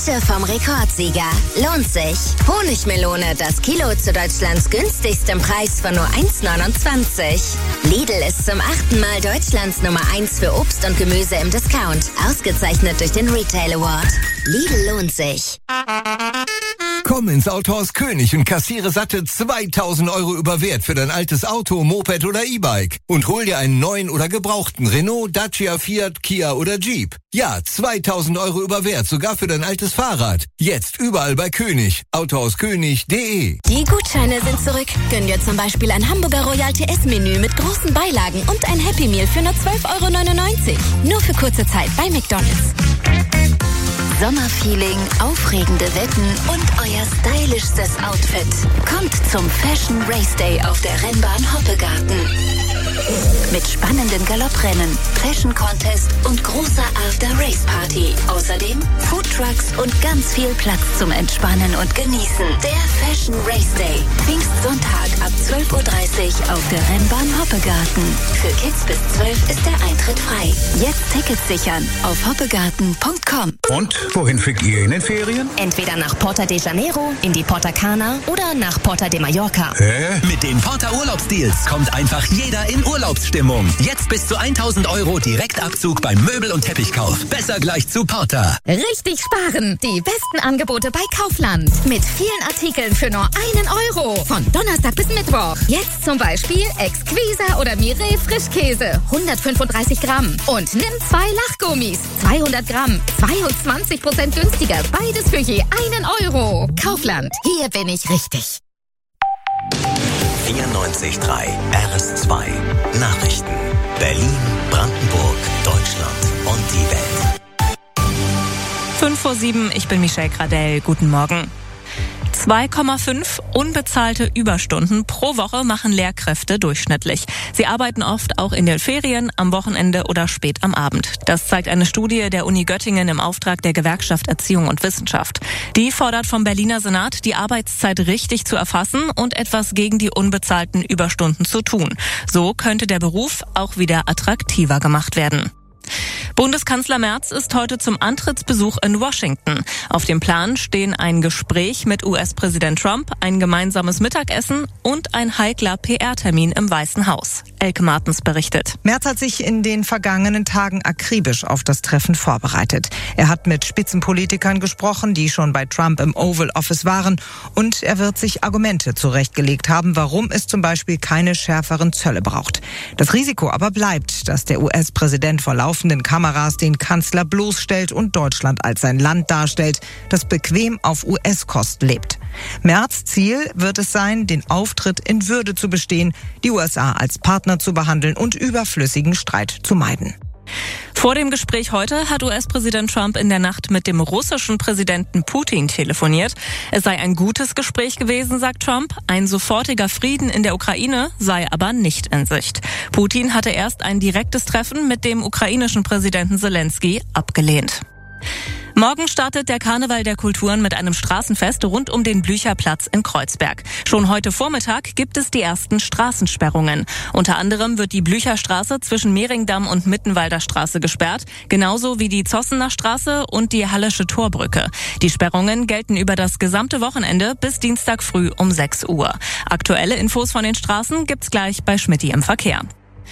Speaker 2: Wette vom Rekordsieger. Lohnt sich. Honigmelone, das Kilo zu Deutschlands günstigstem Preis von nur eins neunundzwanzig. Lidl ist zum achten Mal Deutschlands Nummer eins für Obst und Gemüse im Discount. Ausgezeichnet durch den Retail Award. Lidl lohnt sich.
Speaker 17: Komm ins Autohaus König und kassiere satte zweitausend Euro über Wert für dein altes Auto, Moped oder E-Bike. Und hol dir einen neuen oder gebrauchten Renault, Dacia, Fiat, Kia oder Jeep. Ja, zweitausend Euro über Wert, sogar für dein altes Fahrrad. Jetzt überall bei König. autohaus könig punkt de.
Speaker 12: Die Gutscheine sind zurück. Gönn dir zum Beispiel ein Hamburger Royal T S-Menü mit großen Beilagen und ein Happy Meal für nur zwölf Euro neunundneunzig. Nur für kurze Zeit bei McDonald's.
Speaker 2: Sommerfeeling, aufregende Wetten und euer stylischstes Outfit. Kommt zum Fashion Race Day auf der Rennbahn Hoppegarten. Mit spannenden Galopprennen, Fashion Contest und großer After-Race-Party. Außerdem Foodtrucks und ganz viel Platz zum Entspannen und Genießen. Der Fashion Race Day. Pfingstsonntag ab zwölf Uhr dreißig auf der Rennbahn Hoppegarten. Für Kids bis zwölf ist der Eintritt frei. Jetzt Tickets sichern auf hoppegarten punkt com.
Speaker 18: Und wohin fliegt ihr in den Ferien?
Speaker 12: Entweder nach Porto de Janeiro, in die Porta Cana oder nach Porta de Mallorca.
Speaker 18: Hä?
Speaker 11: Mit den Porta Urlaubsdeals kommt einfach jeder in Urlaubsstimmung. Jetzt bis zu tausend Euro Direktabzug beim Möbel- und Teppichkauf. Besser gleich zu Porta.
Speaker 12: Richtig sparen! Die besten Angebote bei Kaufland. Mit vielen Artikeln für nur einen Euro. Von Donnerstag bis Mittwoch. Jetzt zum Beispiel Exquisa oder Mireille Frischkäse. hundertfünfunddreißig Gramm. Und nimm zwei Lachgummis. zweihundert Gramm. zweiundzwanzig Prozent günstiger. Beides für je einen Euro. Kaufland. Hier bin ich richtig.
Speaker 3: vierundneunzig Komma drei R S zwei Nachrichten. Berlin, Brandenburg, Deutschland und die Welt.
Speaker 14: fünf vor sieben, ich bin Michelle Gradell. Guten Morgen. zwei Komma fünf unbezahlte Überstunden pro Woche machen Lehrkräfte durchschnittlich. Sie arbeiten oft auch in den Ferien, am Wochenende oder spät am Abend. Das zeigt eine Studie der Uni Göttingen im Auftrag der Gewerkschaft Erziehung und Wissenschaft. Die fordert vom Berliner Senat, die Arbeitszeit richtig zu erfassen und etwas gegen die unbezahlten Überstunden zu tun. So könnte der Beruf auch wieder attraktiver gemacht werden. Bundeskanzler Merz ist heute zum Antrittsbesuch in Washington. Auf dem Plan stehen ein Gespräch mit U S-Präsident Trump, ein gemeinsames Mittagessen und ein heikler P R-Termin im Weißen Haus. Elke Martens berichtet.
Speaker 19: Merz hat sich in den vergangenen Tagen akribisch auf das Treffen vorbereitet. Er hat mit Spitzenpolitikern gesprochen, die schon bei Trump im Oval Office waren. Und er wird sich Argumente zurechtgelegt haben, warum es zum Beispiel keine schärferen Zölle braucht. Das Risiko aber bleibt, dass der U S-Präsident vor laufenden Kameras den Kanzler bloßstellt und Deutschland als ein Land darstellt, das bequem auf U S-Kosten lebt. Merz' Ziel wird es sein, den Auftritt in Würde zu bestehen, die U S A als Partner zu behandeln und überflüssigen Streit zu meiden.
Speaker 14: Vor dem Gespräch heute hat U S-Präsident Trump in der Nacht mit dem russischen Präsidenten Putin telefoniert. Es sei ein gutes Gespräch gewesen, sagt Trump. Ein sofortiger Frieden in der Ukraine sei aber nicht in Sicht. Putin hatte erst ein direktes Treffen mit dem ukrainischen Präsidenten Zelensky abgelehnt. Morgen startet der Karneval der Kulturen mit einem Straßenfest rund um den Blücherplatz in Kreuzberg. Schon heute Vormittag gibt es die ersten Straßensperrungen. Unter anderem wird die Blücherstraße zwischen Mehringdamm und Mittenwalder Straße gesperrt, genauso wie die Zossener Straße und die Hallische Torbrücke. Die Sperrungen gelten über das gesamte Wochenende bis Dienstag früh um sechs Uhr. Aktuelle Infos von den Straßen gibt's gleich bei Schmitty im Verkehr.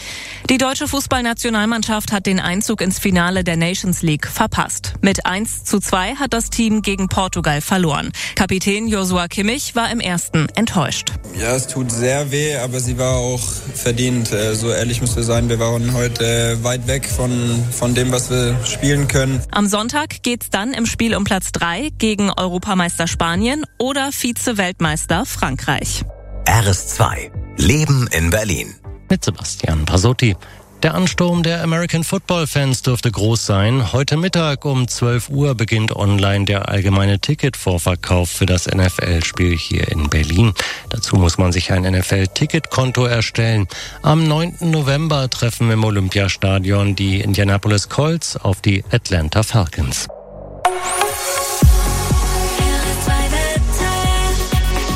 Speaker 14: Die deutsche Fußballnationalmannschaft hat den Einzug ins Finale der Nations League verpasst. Mit eins zu zwei hat das Team gegen Portugal verloren. Kapitän Joshua Kimmich war im ersten enttäuscht.
Speaker 20: Ja, es tut sehr weh, aber sie war auch verdient. So ehrlich müssen wir sein, wir waren heute weit weg von, von dem, was wir spielen können.
Speaker 14: Am Sonntag geht's dann im Spiel um Platz drei gegen Europameister Spanien oder Vize-Weltmeister Frankreich.
Speaker 3: R S zwei. Leben in Berlin.
Speaker 21: Mit Sebastian Pasotti. Der Ansturm der American Football-Fans dürfte groß sein. Heute Mittag um zwölf Uhr beginnt online der allgemeine Ticketvorverkauf für das N F L-Spiel hier in Berlin. Dazu muss man sich ein N F L-Ticketkonto erstellen. Am neunten November treffen im Olympiastadion die Indianapolis Colts auf die Atlanta Falcons.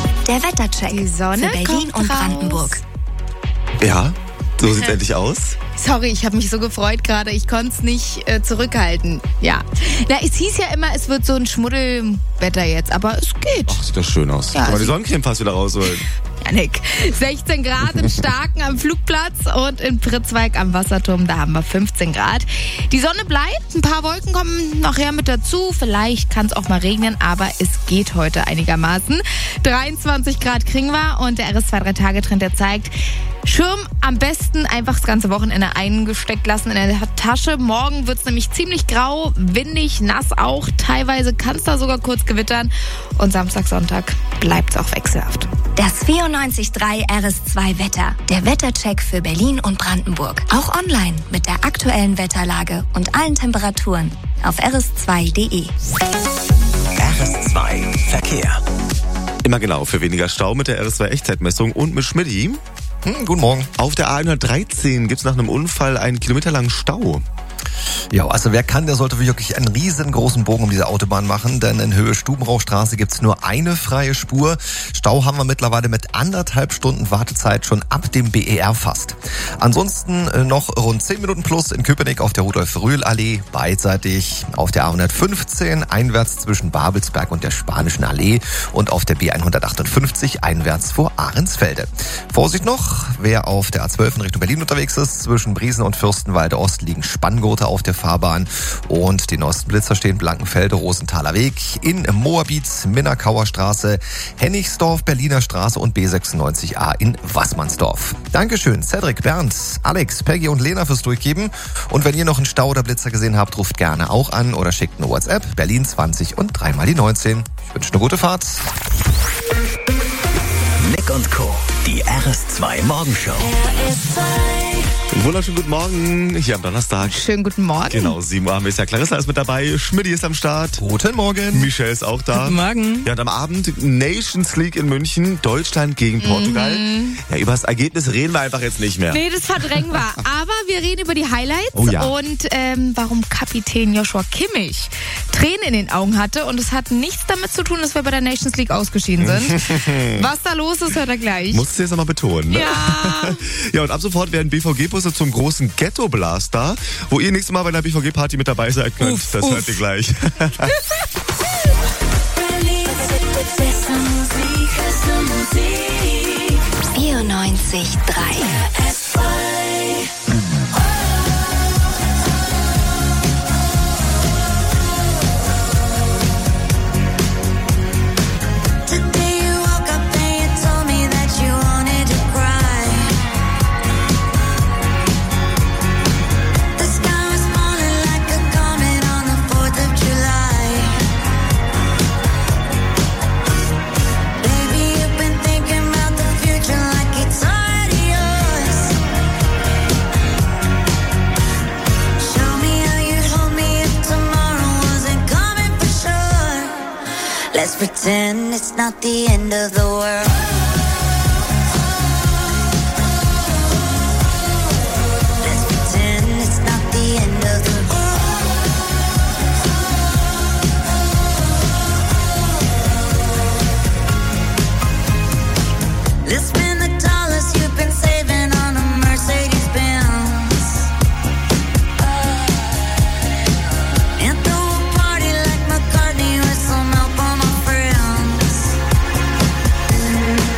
Speaker 2: Der Wettercheck
Speaker 1: Die Sonne
Speaker 2: für Berlin
Speaker 1: kommt
Speaker 2: und
Speaker 1: raus.
Speaker 2: Brandenburg.
Speaker 4: Ja, so sieht's endlich aus.
Speaker 1: Sorry, ich habe mich so gefreut gerade. Ich konnte es nicht äh, zurückhalten. Ja. Na, es hieß ja immer, es wird so ein Schmuddelwetter jetzt, aber es geht.
Speaker 4: Ach, sieht das schön aus.
Speaker 1: Ja,
Speaker 4: Kann man die
Speaker 1: sie-
Speaker 4: Sonnencreme fast wieder rausholen.
Speaker 1: Janik, sechzehn Grad in Starken am Flugplatz und in Pritzwalk am Wasserturm, da haben wir fünfzehn Grad. Die Sonne bleibt, ein paar Wolken kommen nachher mit dazu. Vielleicht kann es auch mal regnen, aber es geht heute einigermaßen. dreiundzwanzig Grad kriegen wir und der R S zwei drei Tage Trend, der zeigt, Schirm am besten einfach das ganze Wochenende eingesteckt lassen in der Tasche. Morgen wird es nämlich ziemlich grau, windig, nass auch. Teilweise kann es da sogar kurz gewittern. Und Samstag, Sonntag bleibt es auch wechselhaft.
Speaker 2: Das vierundneunzig Komma drei R S zwei Wetter. Der Wettercheck für Berlin und Brandenburg. Auch online mit der aktuellen Wetterlage und allen Temperaturen auf r s zwei punkt d e.
Speaker 3: R S zwei Verkehr.
Speaker 4: Immer genau, für weniger Stau mit der R S zwei Echtzeitmessung und mit Schmidti.
Speaker 5: Hm, guten Morgen.
Speaker 4: Auf der A hundertdreizehn gibt es nach einem Unfall einen kilometerlangen Stau.
Speaker 5: Ja, also wer kann, der sollte wirklich einen riesengroßen Bogen um diese Autobahn machen, denn in Höhe Stubenrauchstraße gibt's nur eine freie Spur. Stau haben wir mittlerweile mit anderthalb Stunden Wartezeit schon ab dem B E R fast. Ansonsten äh, noch rund zehn Minuten plus in Köpenick auf der Rudolf-Rühl-Allee, beidseitig auf der A hundertfünfzehn einwärts zwischen Babelsberg und der Spanischen Allee und auf der B hundertachtundfünfzig einwärts vor Ahrensfelde. Vorsicht noch, wer auf der A zwölf in Richtung Berlin unterwegs ist, zwischen Briesen und Fürstenwalde Ost liegen Spanngurte auf der Fahrbahn und die neuesten Blitzer stehen Blankenfelde, Rosenthaler Weg, in Moabit, Minnerkauer Straße, Hennigsdorf, Berliner Straße und B sechsundneunzig A in Wassmannsdorf. Dankeschön, Cedric, Bernd, Alex, Peggy und Lena fürs Durchgeben. Und wenn ihr noch einen Stau oder Blitzer gesehen habt, ruft gerne auch an oder schickt eine WhatsApp, Berlin zwanzig und dreimal die neunzehn. Ich wünsche eine gute Fahrt.
Speaker 3: Nick und Co., die R S zwei Morgenshow.
Speaker 4: Wunderschönen guten Morgen, hier am Donnerstag.
Speaker 1: Schönen guten Morgen.
Speaker 4: Genau, sieben Uhr haben wir es ja. Clarissa ist mit dabei, Schmidti ist am Start.
Speaker 5: Guten Morgen.
Speaker 4: Michelle ist auch da.
Speaker 14: Guten Morgen.
Speaker 4: Ja, und am Abend Nations League in München, Deutschland gegen Portugal.
Speaker 1: Mhm.
Speaker 4: Ja, über das Ergebnis reden wir einfach jetzt nicht mehr.
Speaker 1: Nee, das verdrängen wir. Aber wir reden über die Highlights
Speaker 4: Oh ja.
Speaker 1: und ähm, warum Kapitän Joshua Kimmich Tränen in den Augen hatte. Und es hat nichts damit zu tun, dass wir bei der Nations League ausgeschieden sind. Was da los ist, hört er gleich.
Speaker 4: Musst du jetzt nochmal betonen, ne?
Speaker 1: Ja.
Speaker 4: Ja, und ab sofort werden B V G-Busse zum großen Ghetto-Blaster, wo ihr nächstes Mal bei einer B V G-Party mit dabei sein könnt.
Speaker 1: Uff,
Speaker 4: das
Speaker 1: uff.
Speaker 4: hört ihr gleich.
Speaker 2: vierundneunzig Komma drei.
Speaker 6: Today you woke up and you told me that you wanted to cry. The sky was falling like a comet on the fourth of July. Baby, you've been thinking about the future like it's already yours. Show me how you'd hold me if tomorrow wasn't coming for sure. Let's pretend it's not the end of the world. Let's pretend it's not the end of the world. Let's spend the dollars you've been saving on a Mercedes Benz. And throw a party like McCartney with some help on my friends.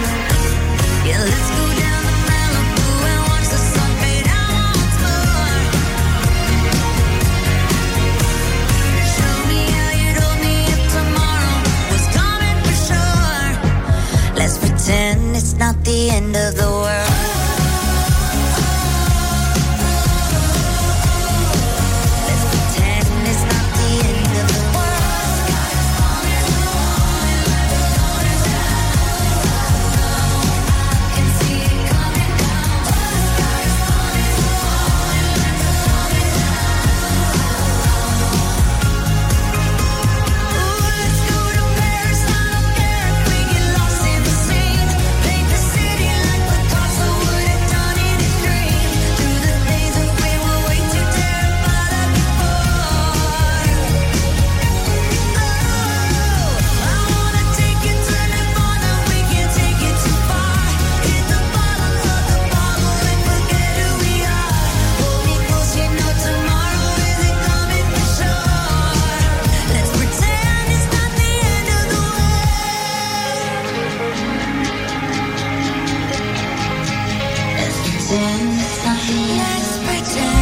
Speaker 6: pretend it's not the end. Let's pretend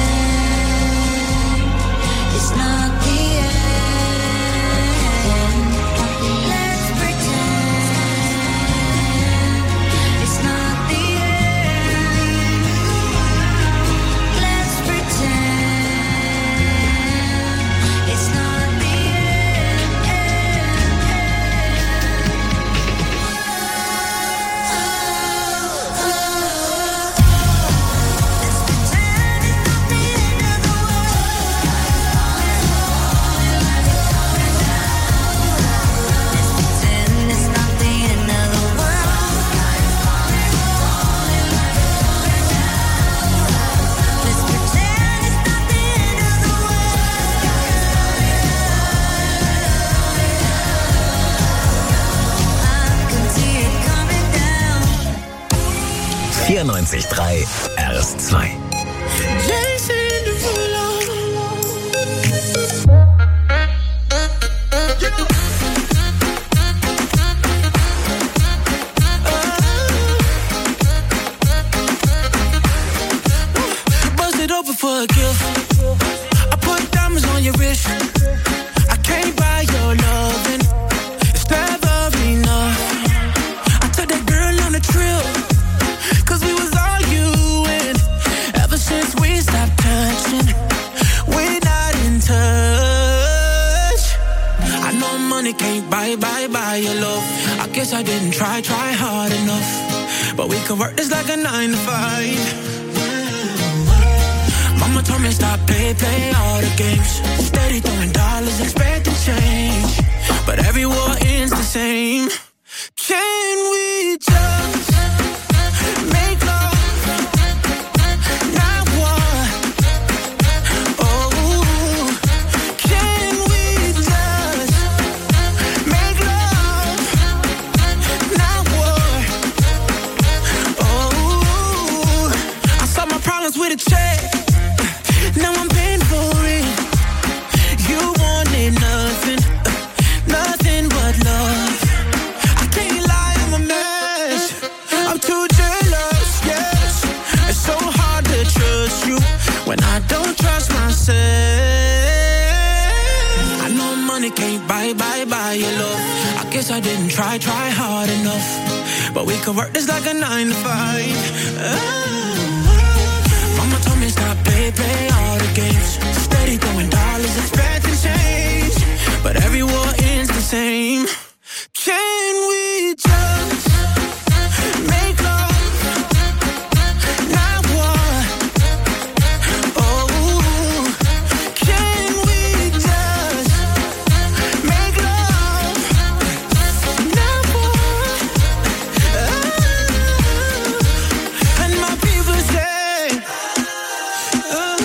Speaker 6: it's not the end. Let's pretend it's not the end. Let's pretend it's not the
Speaker 11: vierundneunzig Komma drei R S zwei.
Speaker 10: Bust it open for a gift. I put diamonds on your wrist. I can't buy your loving. It's never enough. I took that girl on a trip. Cause we was arguing. Ever since we stopped touching, we're not in touch. I know money can't buy, buy, buy your love. I guess I didn't try, try hard enough. But we could work this like a nine to five. Mama told me stop, play, play all the games. Steady throwing dollars, expecting change. But every war ends the same. Can we just make love, not war? Oh, can we just make love, not war? Oh, I solved my problems with a check. Now I'm paying for it. You wanted nothing, uh, nothing but love. I can't lie, I'm a mess. I'm too jealous, yes. It's so hard to trust you when I don't trust myself. I know money can't buy, buy, buy your love. I guess I didn't try, try hard enough. But we could work this like a nine to five. Ah. Mama told me stop, play, play all the games. Steady throwing dollars, expecting change. But every war ends the same. Can we just make love, not war? Oh, can we just make love, not war? Oh, and my people say, oh,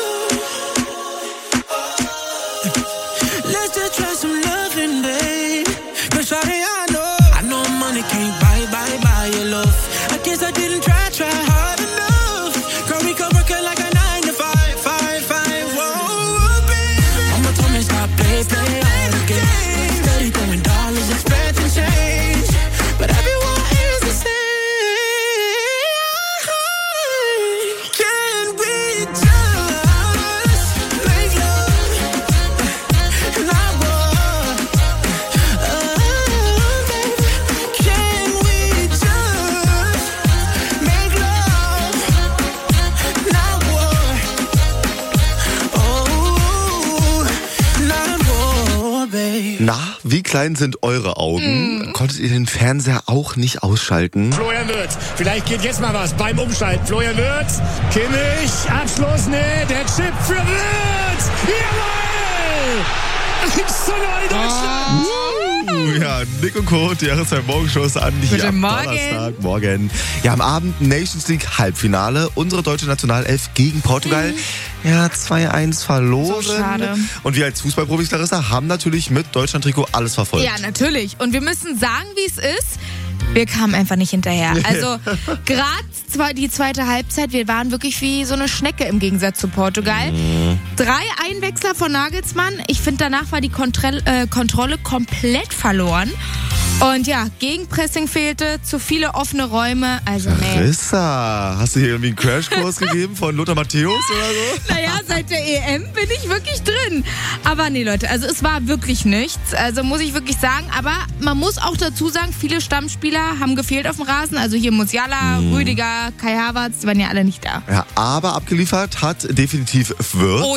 Speaker 10: let's just try some loving, babe. Cause shawty, I know, I know money can't buy, buy, buy your love. I guess I didn't try, try hard enough. Girl, we could work it like a nine to five, five, five. Whoa, baby. Mama told me stop, play, play all the games. Steady throwing dollars, expecting change. But everyone is the same. Can we just make love, not war? Oh, baby. Can we just make love, not war? Oh, not war, baby.
Speaker 4: Na, wie klein sind eure Augen? Konntet ihr den Fernseher auch nicht ausschalten?
Speaker 8: Florian Wirtz, vielleicht geht jetzt mal was beim Umschalten. Florian Wirtz, Kimmich, Abschluss, ne, der Chip für Wirtz. Jawohl! eins zu null Deutschland!
Speaker 4: Uh, ja, Nick und Co., die Jahreszeit Morgenshow ist an. Hier
Speaker 1: Guten
Speaker 4: am
Speaker 1: Morgen.
Speaker 4: Donnerstag, morgen. Ja, am Abend Nations League Halbfinale. Unsere deutsche Nationalelf gegen Portugal. Ja, zwei eins verloren.
Speaker 1: So schade.
Speaker 4: Und wir als Fußballprofis, Larissa, haben natürlich mit Deutschland-Trikot alles verfolgt.
Speaker 1: Ja, natürlich. Und wir müssen sagen, wie es ist. Wir kamen einfach nicht hinterher. Also gerade die zweite Halbzeit, wir waren wirklich wie so eine Schnecke im Gegensatz zu Portugal.
Speaker 4: Mhm.
Speaker 1: Drei Einwechsler von Nagelsmann. Ich finde, danach war die Kontrolle, äh, Kontrolle komplett verloren. Und ja, Gegenpressing fehlte, zu viele offene Räume. Also nee.
Speaker 4: Larissa, hast du hier irgendwie einen Crashkurs gegeben von Lothar Matthäus oder so?
Speaker 1: Naja, seit der E M bin ich wirklich drin. Aber nee, Leute, also es war wirklich nichts. Also muss ich wirklich sagen. Aber man muss auch dazu sagen, viele Stammspieler haben gefehlt auf dem Rasen. Also hier Musiala, hm. Rüdiger, Kai Havertz, die waren ja alle nicht da.
Speaker 4: Ja, aber abgeliefert hat definitiv Wirtz.